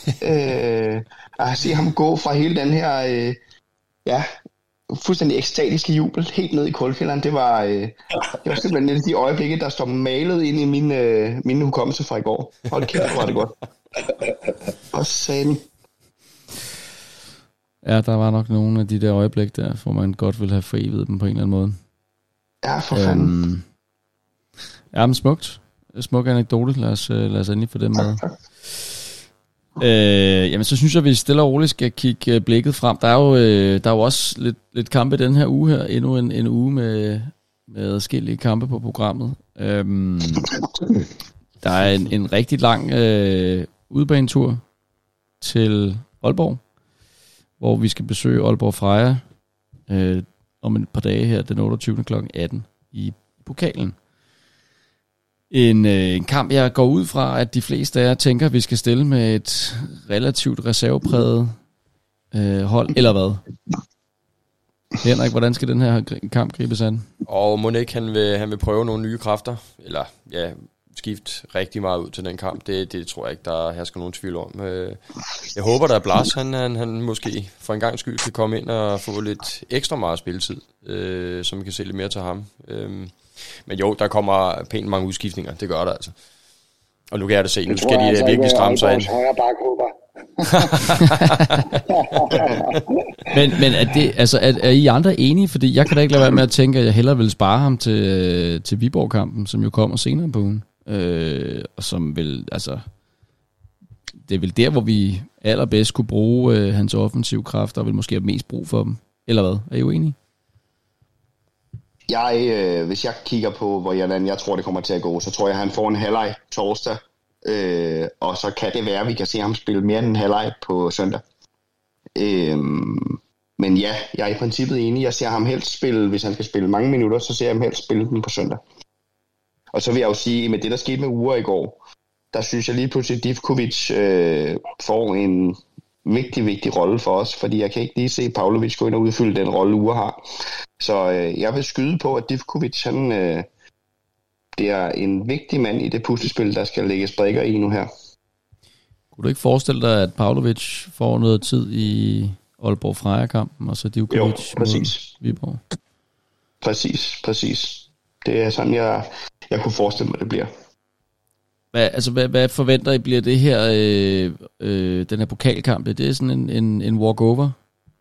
At se ham gå fra hele den her fuldstændig ekstatiske jubel helt ned i kulkælderen. Det var simpelthen et af de øjeblikke, der står malet ind i mine hukommelse fra i går. Hold kæft, hvor var det godt. Og sagen. Ja, der var nok nogle af de der øjeblik der, hvor man godt ville have forevet dem på en eller anden måde. Ja, for fanden. Ja, men smukt. Smuk anekdote. Lad os endelig få dem med. Jamen, så synes jeg, at vi stille og roligt skal kigge blikket frem. Der er jo også lidt kampe den her uge her. Endnu en uge med forskellige kampe på programmet. Der er en rigtig lang udbanetur til Aalborg, hvor vi skal besøge Aalborg Freja om et par dage her, den 28. kl. 18 i pokalen. En kamp, jeg går ud fra, at de fleste af jer tænker, at vi skal stille med et relativt reservepræget hold, eller hvad? Henrik, hvordan skal den her kamp gribes an? Og Monique, han vil prøve nogle nye kræfter, eller ja, skifte rigtig meget ud til den kamp. Det tror jeg ikke, der hersker nogen tvivl om. Jeg håber, der er Blas, han måske for en gang skyld kan komme ind og få lidt ekstra meget spilletid, så man kan se lidt mere til ham. Men jo, der kommer pænt mange udskiftninger, det gør der altså. Og nu kan jeg da se, nu skal de altså virkelig stramme sig ind. men er I andre enige? Fordi jeg kan da ikke lade være med at tænke, at jeg hellere vil spare ham til Viborg-kampen, som jo kommer senere på ugen. Og som vil, altså, det er vel der, hvor vi allerbedst kunne bruge hans offensive kræfter, og vil måske have mest brug for dem. Eller hvad? Er I uenige? Hvis jeg kigger på, hvordan jeg tror, det kommer til at gå, så tror jeg, han får en halvleg torsdag. Og så kan det være, at vi kan se ham spille mere end en halvleg på søndag. Men ja, jeg er i princippet enig. Jeg ser ham helst spille, hvis han skal spille mange minutter, så ser jeg ham helst spille den på søndag. Og så vil jeg jo sige, med det, der skete med Ure i går, der synes jeg lige pludselig, at Divkovic får en vigtig rolle for os, fordi jeg kan ikke lige se Pavlovic gå ind og udfylde den rolle, Ure har. Så jeg vil skyde på, at Divkovic, det er en vigtig mand i det puslespil, der skal lægges brikker i nu her. Kunne du ikke forestille dig, at Pavlovic får noget tid i Aalborg Freja-kampen, og så Divkovic mod Viborg? Præcis. Det er sådan, jeg kunne forestille mig, det bliver. Hvad forventer I bliver det her, den her pokalkamp? Er det sådan en walkover?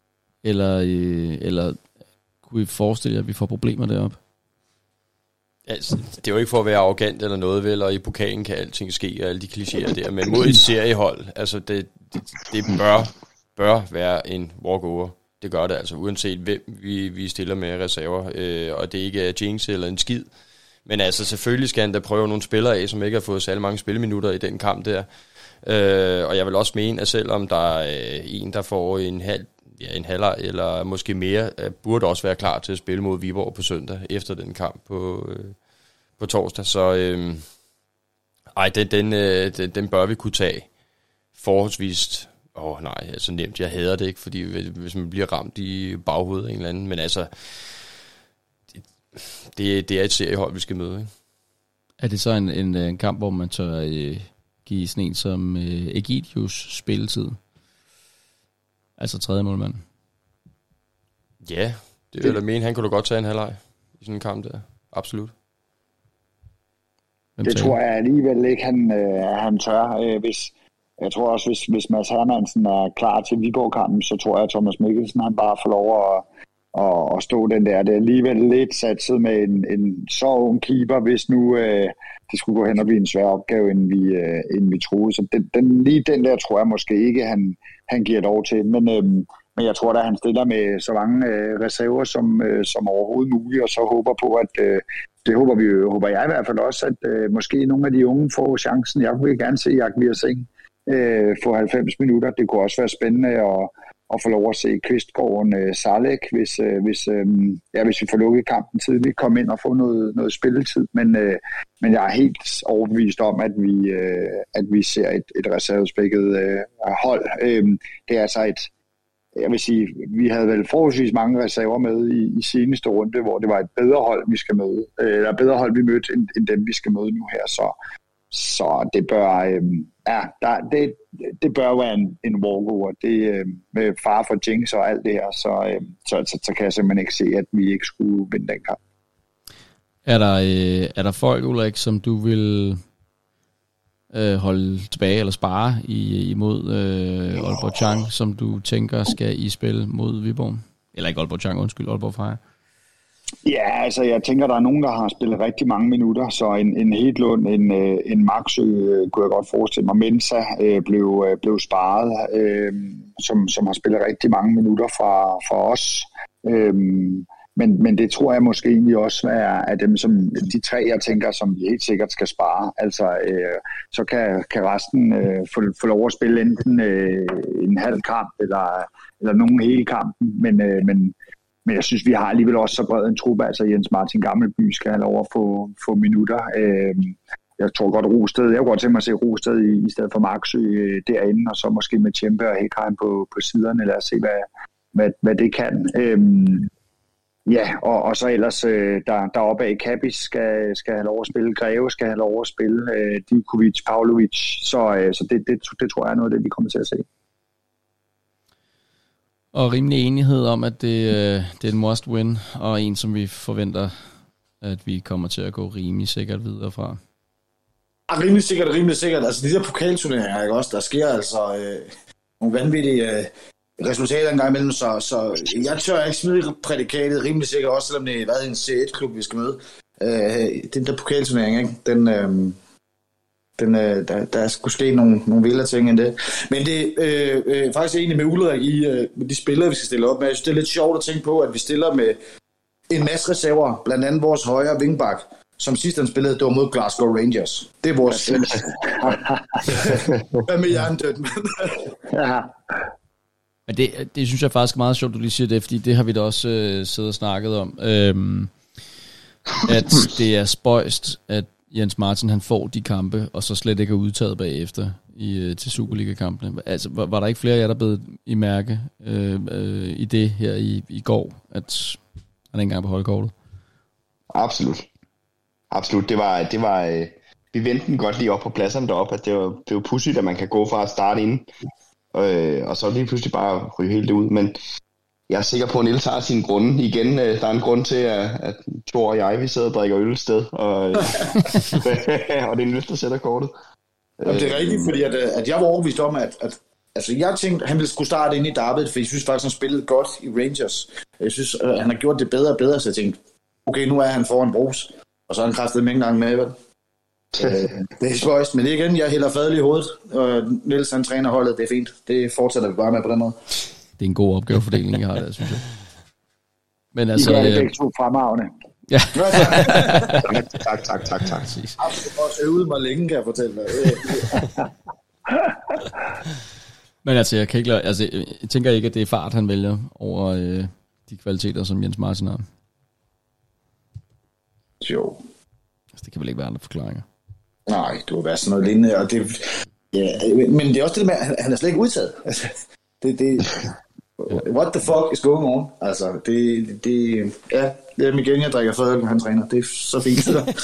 Eller kunne I forestille jer, at vi får problemer deroppe? Altså, det er jo ikke for at være arrogant eller noget, vel, og i pokalen kan alting ske, og alle de klichéer der, men mod et seriehold, altså det bør være en walkover. Det gør det altså, uanset hvem vi stiller med reserver, og det ikke er jinx eller en skid. Men altså, selvfølgelig skal han da prøve nogle spillere af, som ikke har fået særlig mange spilleminutter i den kamp der. Og jeg vil også mene, at selvom der er en, der får en halvleg eller måske mere, burde også være klar til at spille mod Viborg på søndag, efter den kamp på torsdag. Så den bør vi kunne tage forholdsvis. Altså nemt, jeg hader det ikke, fordi hvis man bliver ramt i baghovedet af en eller anden, men altså, det er et seriehold, vi skal møde, ikke? Er det så en kamp, hvor man tør give sådan en som Egidius spilletid? Altså tredje målmand? Ja, det vil jeg mene. Han kunne da godt tage en halvleg i sådan en kamp der. Absolut. Det tror jeg alligevel ikke, han tør. Jeg tror også, hvis Mads Hermansen er klar til Viborg-kampen, så tror jeg, at Thomas Mikkelsen han bare får lov at stå den der. Det er alligevel lidt satset med en så ung keeper, hvis nu det skulle gå hen og blive en svær opgave, end vi troede. Så lige den der tror jeg måske ikke, han giver lov til. Men jeg tror da, han stiller med så mange reserver som overhovedet muligt, og så håber på, at det håber jeg i hvert fald også, at måske nogle af de unge får chancen. Jeg vil gerne se Jagvir Singh få 90 minutter. Det kunne også være spændende at få lov at se Kvistgården Salek, hvis vi får lukket kampen tidligt, komme ind og få noget spilletid. Men jeg er helt overbevist om, at vi ser et reservespækket hold. Det er altså jeg vil sige, vi havde vel forholdsvis mange reserver med i seneste runde, hvor det var et bedre hold, vi skal møde, eller bedre hold, vi mødte, end dem, vi skal møde nu her. Så det bør, det bør være en walkover. Det med fare for jinx og alt det her, så kan jeg simpelthen ikke se, at vi ikke skulle vinde den kamp. Er der folk, Ulrik, som du vil holde tilbage eller spare imod Aalborg Chang, som du tænker skal i spil mod Viborg? Eller ikke Aalborg Chang, undskyld, Aalborg Freja. Ja, altså jeg tænker, der er nogen, der har spillet rigtig mange minutter, så en Hedlund, en Maxø, kunne jeg godt forestille mig. Mensa blev sparet, som har spillet rigtig mange minutter for os. Men det tror jeg måske egentlig også er dem, som de tre, jeg tænker, som vi helt sikkert skal spare. Altså, så kan resten få lov at spille enten en halv kamp, eller nogen hele kampen. Men jeg synes, vi har alligevel også så bred en truppe. Altså Jens Martin Gammelby skal have lov at få minutter. jeg tror godt Rosted, jeg kunne godt tænke mig at se Rosted i stedet for Marksø derinde, og så måske med Tjempe og Hækheim på siderne. Lad os se, hvad det kan. Ja, og så ellers deroppe af Kabis skal have lov at spille, Greve skal have lov at spille, Divkovic, Pavlovic, så det tror jeg er noget af det, vi kommer til at se. Og rimelig enighed om, at det er en must win, og en, som vi forventer, at vi kommer til at gå rimelig sikkert videre fra. Rimelig sikkert. Altså de der pokalturneringer, ikke også, der sker altså nogle vanvittige resultater en gang imellem, så jeg tør ikke smide prædikatet rimelig sikkert, også selvom det er en C1-klub, vi skal møde. Den der pokalturnering, ikke? Der skulle ske nogle vildere ting end det. Men det er faktisk enig med Ulrik i de spillere, vi skal stille op med. Jeg synes, det er lidt sjovt at tænke på, at vi stiller med en masse reserver, blandt andet vores højre vingbak, som sidst han spillede, det var mod Glasgow Rangers. Det er vores... Hvad med jerndødt? Ja. Men det synes jeg faktisk er meget sjovt, du lige siger det, fordi det har vi da også siddet og snakket om. At det er spøjst, at Jens Martin han får de kampe, og så slet ikke er udtaget bagefter til Superliga-kampene. Altså, var der ikke flere af jer, der blev i mærke i det her i går, at han ikke engang på holdkortet? Absolut. Det var vi vendte den godt lige op på pladserne deroppe, at det var pudsigt, at man kan gå fra at starte inde, og så lige pludselig bare ryge helt ud. Men jeg er sikker på, at Niels har sine grunde. Igen, der er en grund til, at Thor og jeg, vi sidder og drikker øl et sted, og det er Niels, der sætter kortet. Jamen, det er rigtigt, fordi at jeg var overbevist om, at altså, jeg tænkte, at han ville skulle starte ind i Derby, for jeg synes faktisk, han spillede godt i Rangers. Jeg synes, han har gjort det bedre og bedre, så jeg tænkte, okay, nu er han foran Brugs, og så har han kræftet med en gang med, vel? Det er spøjst, men det igen, jeg hælder fadelig i hovedet, og Niels han træner holdet, det er fint. Det fortsætter vi bare med på den måde. Det er en god opgavefordeling, jeg har der, synes jeg. Men altså... I gør det begge to fremragende. Ja. Tak. Jeg har også øvet mig længe, kan jeg fortælle dig. Men altså, jeg tænker ikke, at det er fart, han vælger over de kvaliteter, som Jens Martin har. Jo. Altså, det kan vel ikke være andre forklaringer? Nej, det må være sådan noget lignende, og det... Ja, men det er også det med, at han er slet ikke udtaget. Altså, what the fuck is going on? Altså, ja, det er igen, jeg drikker fadøl, han træner. Det er så fint.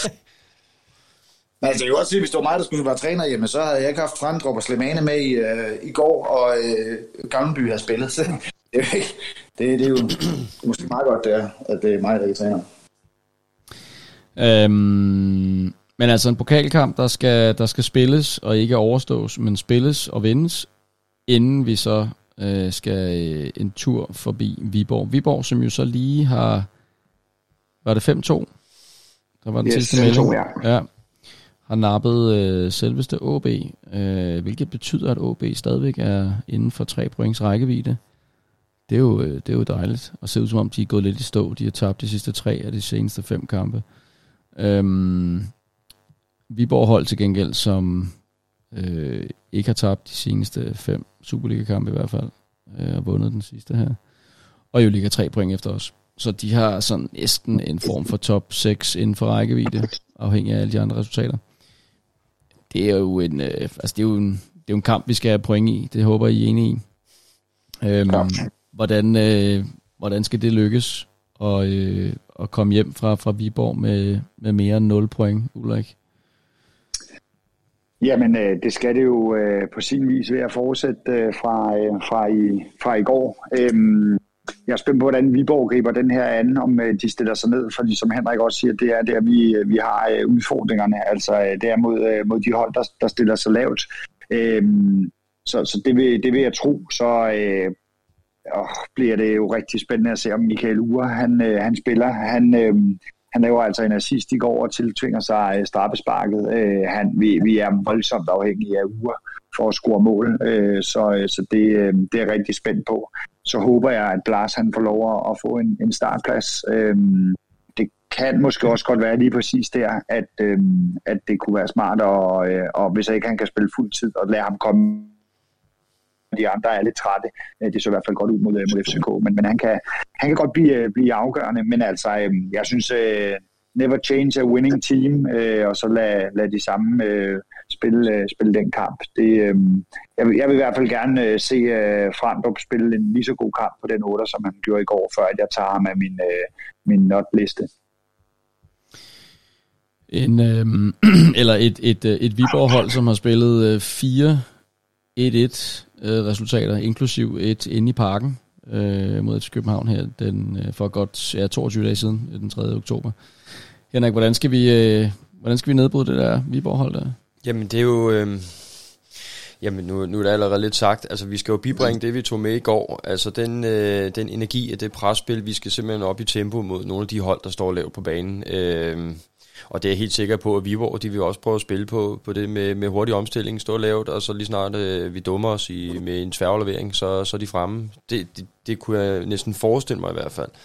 Men altså, jeg kan godt sige, at hvis det var mig, der skulle være træner, jamen, så havde jeg ikke haft Frandrup og Slimane med i går, og Gammelby har spillet. Så det er jo måske meget godt, at det er mig, der er træner. Men altså en pokalkamp, der skal spilles og ikke overstås, men spilles og vindes, inden vi så skal en tur forbi Viborg. Viborg, som jo så lige har... Var det 5-2? Der var den sidste melding. Ja. Har nappet selveste OB, hvilket betyder, at OB stadigvæk er inden for 3 points rækkevidde. Det er jo dejligt, og ser ud som om, de er gået lidt i stå. De har tabt de sidste 3 af de seneste 5 kampe. Viborg hold til gengæld, som ikke har tabt de seneste 5 Superliga-kampe i hvert fald, og vundet den sidste her, og jo ligger 3 point efter os. Så de har sådan næsten en form for top 6 inden for rækkevidde, afhængig af alle de andre resultater. Det er jo en kamp, vi skal have point i. Det håber I er enige i. Hvordan skal det lykkes at komme hjem fra Viborg med mere end 0 point, Ulrik? Jamen, det skal det jo på sin vis ved at fortsætte fra i går. Jeg er spændt på, hvordan Viborg griber den her an, om de stiller sig ned, fordi som Henrik også siger, det er der, vi har udfordringerne. Altså, det er mod de hold, der stiller sig lavt. Så det vil jeg tro. Så bliver det jo rigtig spændende at se, om Michael Ure, han spiller. Han laver altså en assist i går og tiltvinger sig straffesparket. Vi er voldsomt afhængige af Ure for at score mål, så det er jeg rigtig spændt på. Så håber jeg, at Lars han får lov at få en startplads. Det kan måske også godt være lige præcis der, at det kunne være smart, og hvis ikke han kan spille fuld tid, og lade ham komme. De andre er lidt trætte. Det så i hvert fald godt ud mod FCK, men han kan godt blive afgørende. Men altså, jeg synes, never change a winning team, og så lad de samme spille den kamp. Jeg vil i hvert fald gerne se Frandrup spille en lige så god kamp på den 8, som han gjorde i går, før at jeg tager ham af min notliste. Et Viborg-hold, som har spillet 4 1-1 resultater, inklusiv et inde i Parken mod FC København her for godt 22 dage siden, den 3. oktober. Henrik, hvordan skal vi nedbryde det der Viborg-hold der? Jamen det er jo... nu er det allerede lidt sagt. Altså vi skal jo bibringe det, vi tog med i går. Altså den energi af det presspil, vi skal simpelthen op i tempo mod nogle af de hold, der står lavt på banen. Og det er jeg helt sikker på, at Viborg, de vil også prøve at spille på det med hurtig omstilling, stå lavt, og så lige snart vi dummer os med en tværaflevering, så er de fremme. Det kunne jeg næsten forestille mig i hvert fald.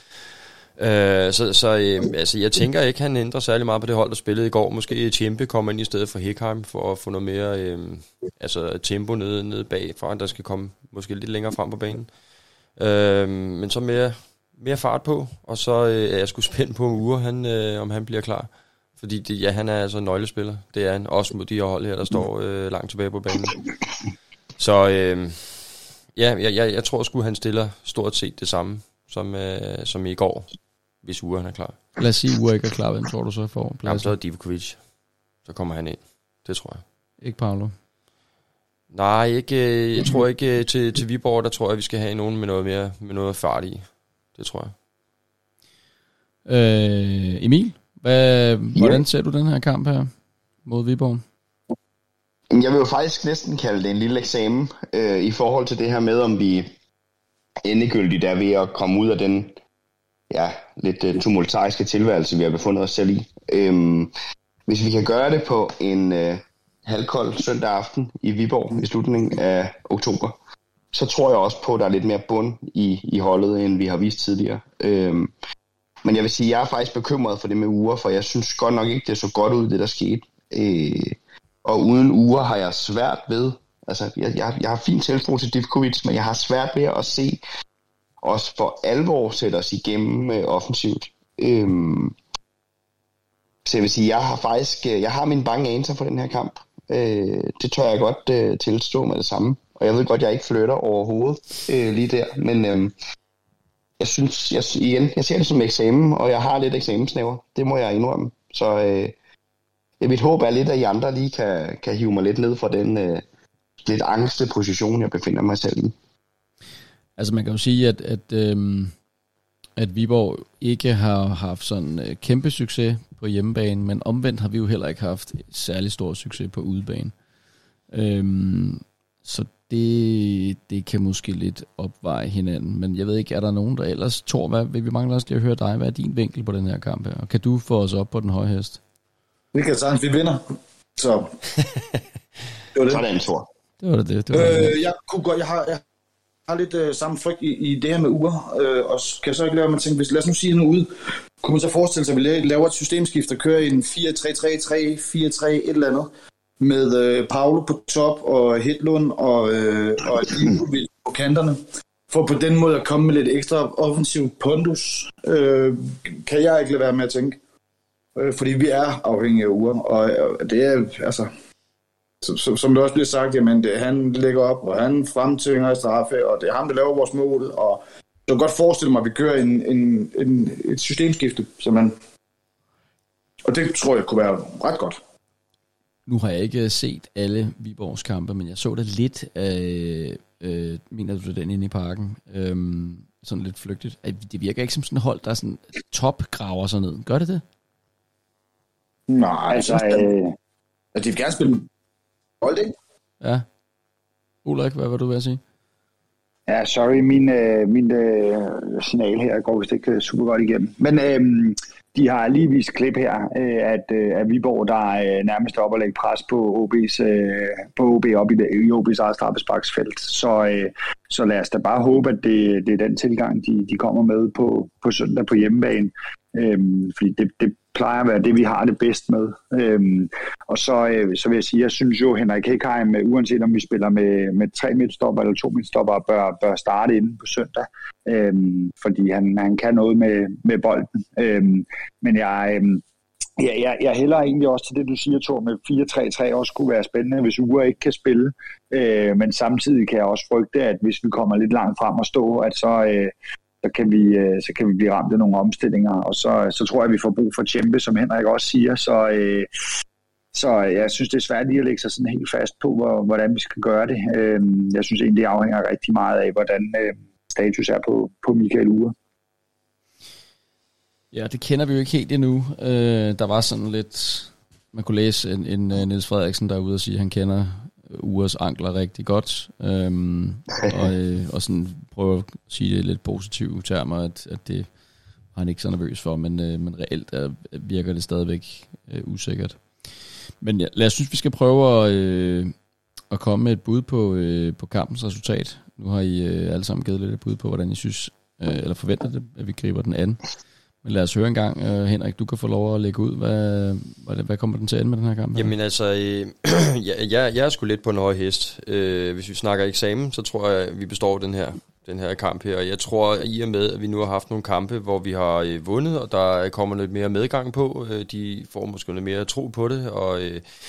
Altså jeg tænker ikke, han ændrer særlig meget på det hold, der spillede i går. Måske Tjempe kommer ind i stedet for Hækheim for at få noget mere tempo nede bagfra, der skal komme måske lidt længere frem på banen. Men så mere fart på, og så er jeg sgu spændt på om han bliver klar. Fordi han er altså en nøglespiller. Det er han også mod de her hold her, der står langt tilbage på banen. Så jeg tror sgu, han stiller stort set det samme som i går, hvis han er klar. Lad os sige, Ure ikke er klar. Hvem tror du så får plads? Jamen, så er Divokovic. Så kommer han ind. Det tror jeg. Ikke Paolo? Nej, ikke. Jeg tror ikke til Viborg. Der tror jeg, vi skal have nogen med noget fart i. Det tror jeg. Emil? Hvordan ser du den her kamp her mod Viborg? Jeg vil jo faktisk næsten kalde det en lille eksamen i forhold til det her med, om vi endegyldigt er ved at komme ud af den lidt tumultariske tilværelse, vi har befundet os selv i. Hvis vi kan gøre det på en halvkold søndag aften i Viborg i slutningen af oktober, så tror jeg også på, at der er lidt mere bund i holdet, end vi har vist tidligere. Men jeg vil sige, at jeg er faktisk bekymret for det med Ure, for jeg synes godt nok ikke, det så godt ud, det der skete. Og uden Ure har jeg svært ved, altså jeg har fin tiltro til Divokovic, men jeg har svært ved at se os for alvor sætte os igennem offensivt. Så jeg vil sige, jeg har mine bange anelser for den her kamp. Det tør jeg godt tilstå med det samme. Og jeg ved godt, jeg ikke flytter overhovedet lige der, men jeg synes, jeg ser det som eksamen, og jeg har lidt eksamensnæver. Det må jeg indrømme. Så mit håb er lidt, at I andre lige kan hive mig lidt ned fra den lidt angste position, jeg befinder mig selv i. Altså man kan jo sige, at Viborg ikke har haft sådan kæmpe succes på hjemmebane, men omvendt har vi jo heller ikke haft særlig stor succes på udebane. Så det kan måske lidt opveje hinanden. Men jeg ved ikke, er der nogen, der ellers tror, vi mangler også lige at høre dig. Hvad er din vinkel på den her kamp her? Og kan du få os op på den høje hest? Vi kan sagtens, vi vinder. Så det var det. Sådan, Thor. Det var det. Jeg har lidt samme frygt i det her med Ure, og kan så ikke lade mig tænke, lad os nu sige noget ud. Kunne man så forestille sig, at vi laver et systemskift, der kører i en 4-3-3-3, 4-3, et eller andet, med Paolo på top, og Hedlund og Livovic på kanterne, for på den måde at komme med lidt ekstra offensiv pondus, kan jeg ikke lade være med at tænke. Fordi vi er afhængige af Ure, og det er, altså, som det også bliver sagt, jamen, han lægger op, og han fremtvinger straffe, og det er ham, der laver vores mål, og jeg kan godt forestille mig, at vi kører et systemskifte, og det tror jeg kunne være ret godt. Nu har jeg ikke set alle Viborgs kampe, men jeg så det lidt, mener du den inde i Parken, sådan lidt flygtigt. Det virker ikke som sådan et hold, der er sådan topgraver sig ned. Gør det det? Nej, altså, de vil gerne spille hold, ikke? Ja. Ulrik, hvad var du ved at sige? Ja, sorry, min signal her går vist ikke super godt igennem. Men de har lige vist klip her, at Viborg, der er nærmest op at lægge pres på OB op i OB's eget straffesparksfelt. Så lad os da bare håbe, at det er den tilgang, de kommer med på søndag på hjemmebane. Fordi det plejer at være det, vi har det bedst med. Og så vil jeg sige, jeg synes jo, Henrik Hækheim, uanset om vi spiller med 3 midtstopper eller 2 midtstopper, bør starte inden på søndag. Fordi han kan noget med bolden. Men Jeg hælder egentlig også til det, du siger, Thor, med 4-3-3 også kunne være spændende, hvis Ure ikke kan spille. Men samtidig kan jeg også frygte, at hvis vi kommer lidt langt frem og stå, at så kan vi blive ramt af nogle omstillinger. Og så tror jeg, at vi får brug for Tjempe, som Henrik også siger. Så jeg synes, det er svært lige at lægge sig sådan helt fast på, hvordan vi skal gøre det. Jeg synes egentlig, det afhænger rigtig meget af, hvordan status er på Michael Ure. Ja, det kender vi jo ikke helt endnu. Der var sådan lidt... Man kunne læse en Niels Frederiksen derude og sige, at han kender Ures ankler rigtig godt. Og sådan prøve at sige det i lidt positive termer, at det er han ikke så nervøs for, men reelt virker det stadigvæk usikkert. Men ja, lad os synes, vi skal prøve at komme med et bud på kampens resultat. Nu har I alle sammen givet lidt et bud på, hvordan I synes, eller forventer det, at vi griber den anden. Men lad os høre en gang, Henrik, du kan få lov at lægge ud. Hvad kommer den til at ende med den her kamp? Jamen altså, jeg er sgu lidt på en høj hest. Hvis vi snakker eksamen, så tror jeg, at vi består den her kamp her. Jeg tror, i og med, at vi nu har haft nogle kampe, hvor vi har vundet, og der kommer lidt mere medgang på. De får måske lidt mere tro på det, og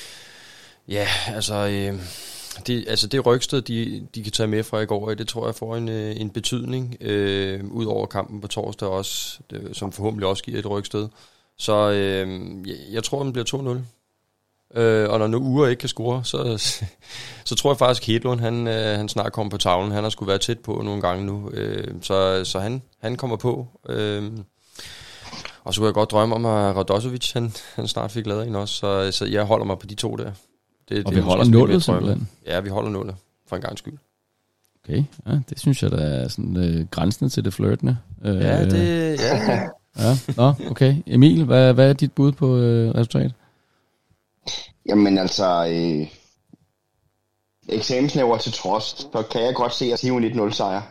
det Røgsted, de kan tage med fra i går, det tror jeg får en betydning, ud over kampen på torsdag også, som forhåbentlig også giver et Røgsted. Så jeg tror, den bliver 2-0. Og når nu Ure ikke kan score, så tror jeg faktisk, at Hedlund, han snart kommer på tavlen. Han har sgu været tæt på nogle gange nu, så han kommer på. Og så kunne jeg godt drømme om, at Radosovic, han snart fik lavet en også, så jeg holder mig på de to der. Og vi holder nullet simpelthen? Ja, vi holder nullet, for en gang skyld. Okay, ja, det synes jeg, der er sådan grænsende til det flirtende. Ja. Ja, okay. Emil, hvad er dit bud på resultat? Jamen altså, eksamensnæver til trods, så kan jeg godt se at hive en 1-0 sejr.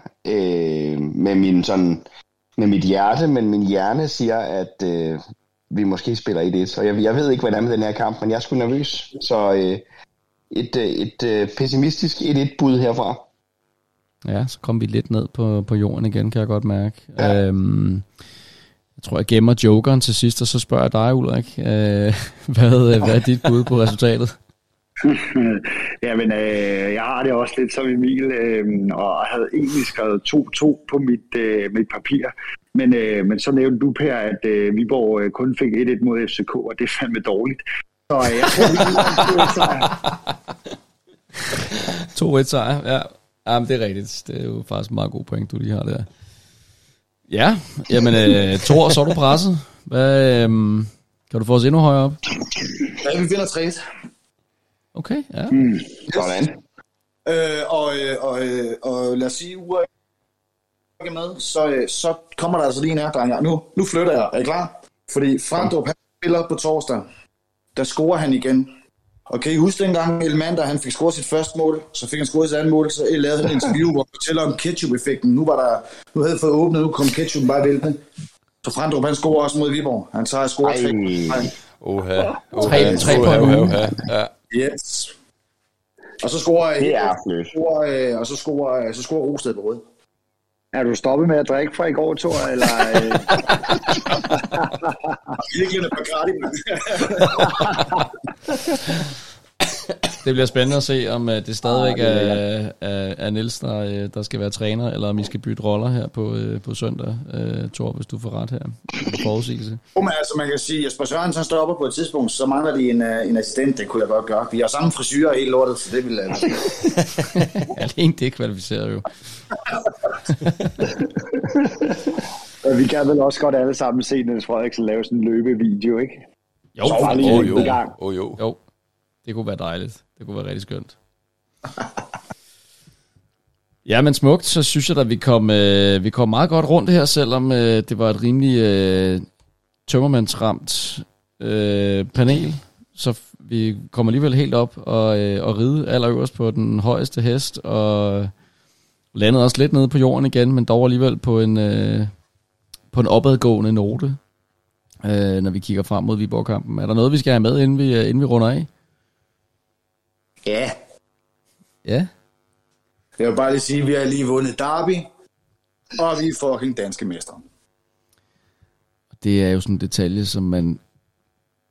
Med mit hjerte, men min hjerne siger, at vi måske spiller 1-1. Så jeg ved ikke, hvordan med den her kamp, men jeg er sgu nervøs. Så et pessimistisk 1-1-bud herfra. Ja, så kom vi lidt ned på jorden igen, kan jeg godt mærke. Ja. Jeg tror, jeg gemmer jokeren til sidst, og så spørger jeg dig, Ulrik. Hvad er dit bud på resultatet? Jamen, jeg har det også lidt som Emil, og havde egentlig skrevet 2-2 på mit papir. Men så nævnte du, Per, at Viborg kun fik 1-1 mod FCK, og det er fandme dårligt. Så jeg tror, vi kan 2-1 sejr. 2-1 sejr, ja. Jamen, det er rigtigt. Det er jo faktisk en meget god point, du lige har der. Ja, jamen, Thor, så er du presset. Kan du få os endnu højere op? Ja, vi vinder 3-1. Okay, ja. Sådan. Og lad os sige, Ure ikke med, så kommer der altså lige en her, drenge. Nu flytter jeg. Er I klar? Fordi Frandrup, han spiller på torsdag. Der scorer han igen. Og kan I huske dengang, Elmander, han fik scoret sit første mål, så fik han scoret sit andet mål, så lavede han en interview, hvor han fortæller om ketchup-effekten. Nu havde jeg fået åbnet, nu kom ketchup bare væltende. Så Frandrup, han scorer også mod Viborg. Han tager og scorer 3. 3 på en uge. Ja. Yes. Og så scorer det er og så scorer Rosted på rød. Er du stoppet med at drikke fra i går, Thor, eller? Virkelig en Bacardi. Det bliver spændende at se, om det stadigvæk er Niels, der skal være træner, eller om I skal bytte roller her på søndag, Thor, hvis du får ret her. Forudsigelse. Altså man kan sige, at Jesper Sørensen stopper på et tidspunkt, så mangler de en assistent, det kunne jeg godt gøre. Vi har samme frisyrer helt lortet, så det vil jeg. Alene det kvalificerer jo. Vi kan vel også godt alle sammen se Niels Frederiksen lave sådan en løbevideo, ikke? Jo. Det kunne være dejligt. Det kunne være rigtig skønt. Ja, men smukt, så synes jeg, at vi kom meget godt rundt her, selvom det var et rimelig tømmermandsramt panel. Så vi kommer alligevel helt op og ride allerøverst på den højeste hest, og landede også lidt nede på jorden igen, men dog alligevel på en opadgående note, når vi kigger frem mod Viborg-kampen. Er der noget, vi skal have med, inden vi runder af? Ja. Ja? Jeg vil bare lige sige, at vi har lige vundet Derby, og vi er fucking danske mestre. Det er jo sådan en detalje, som man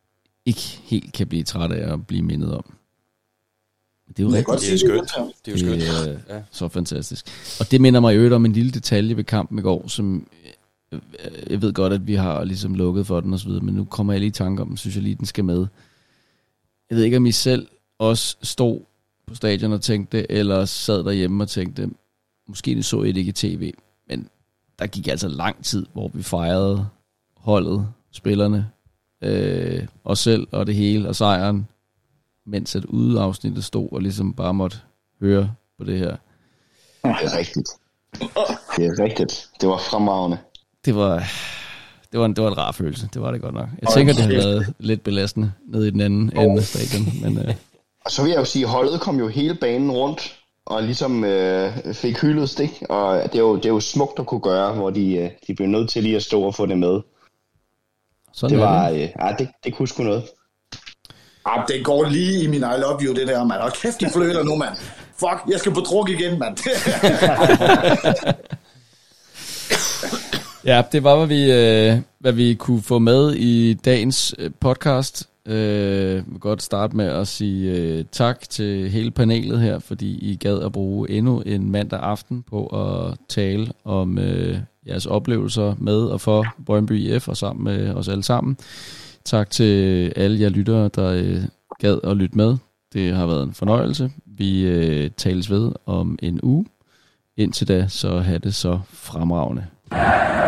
ikke helt kan blive træt af at blive mindet om. Det er jo Jeg kan rigtig godt Det er sige det. skønt. Det er jo skønt. ja. Så fantastisk. Og det minder mig i øvrigt om en lille detalje ved kampen i går, som jeg ved godt, at vi har ligesom lukket for den og så videre, men nu kommer jeg lige i tanke om den, synes jeg lige, den skal med. Jeg ved ikke, om I selv også stod på stadion og tænkte, eller sad derhjemme og tænkte, måske det så I det ikke i tv, men der gik altså lang tid, hvor vi fejrede holdet, spillerne, os selv og det hele, og sejren, mens at udeafsnittet stod og ligesom bare måtte høre på det her. Det er rigtigt. Det er rigtigt. Det var fremragende. Det var en rar følelse. Det var det godt nok. Jeg tænker, det har været lidt belastende nede i den anden ende af stadion. Men, Og så vil jeg jo sige, at holdet kom jo hele banen rundt og ligesom fik hyldet stik. Og det er jo smukt at kunne gøre, hvor de blev nødt til lige at stå og få det med. sådan Det er det. var, det kunne sgu noget. Det går lige i min I love you, det der, mand. Og kæft, de flytter nu, mand. Fuck, jeg skal på druk igen, mand. Ja, det var, hvad vi kunne få med i dagens podcast. Jeg vil godt starte med at sige tak til hele panelet her, fordi I gad at bruge endnu en mandag aften på at tale om jeres oplevelser med og for Brøndby IF og sammen med os alle sammen. Tak til alle jer lyttere, der gad at lytte med. Det har været en fornøjelse. Vi tales ved om en uge. Indtil da, så have det så fremragende.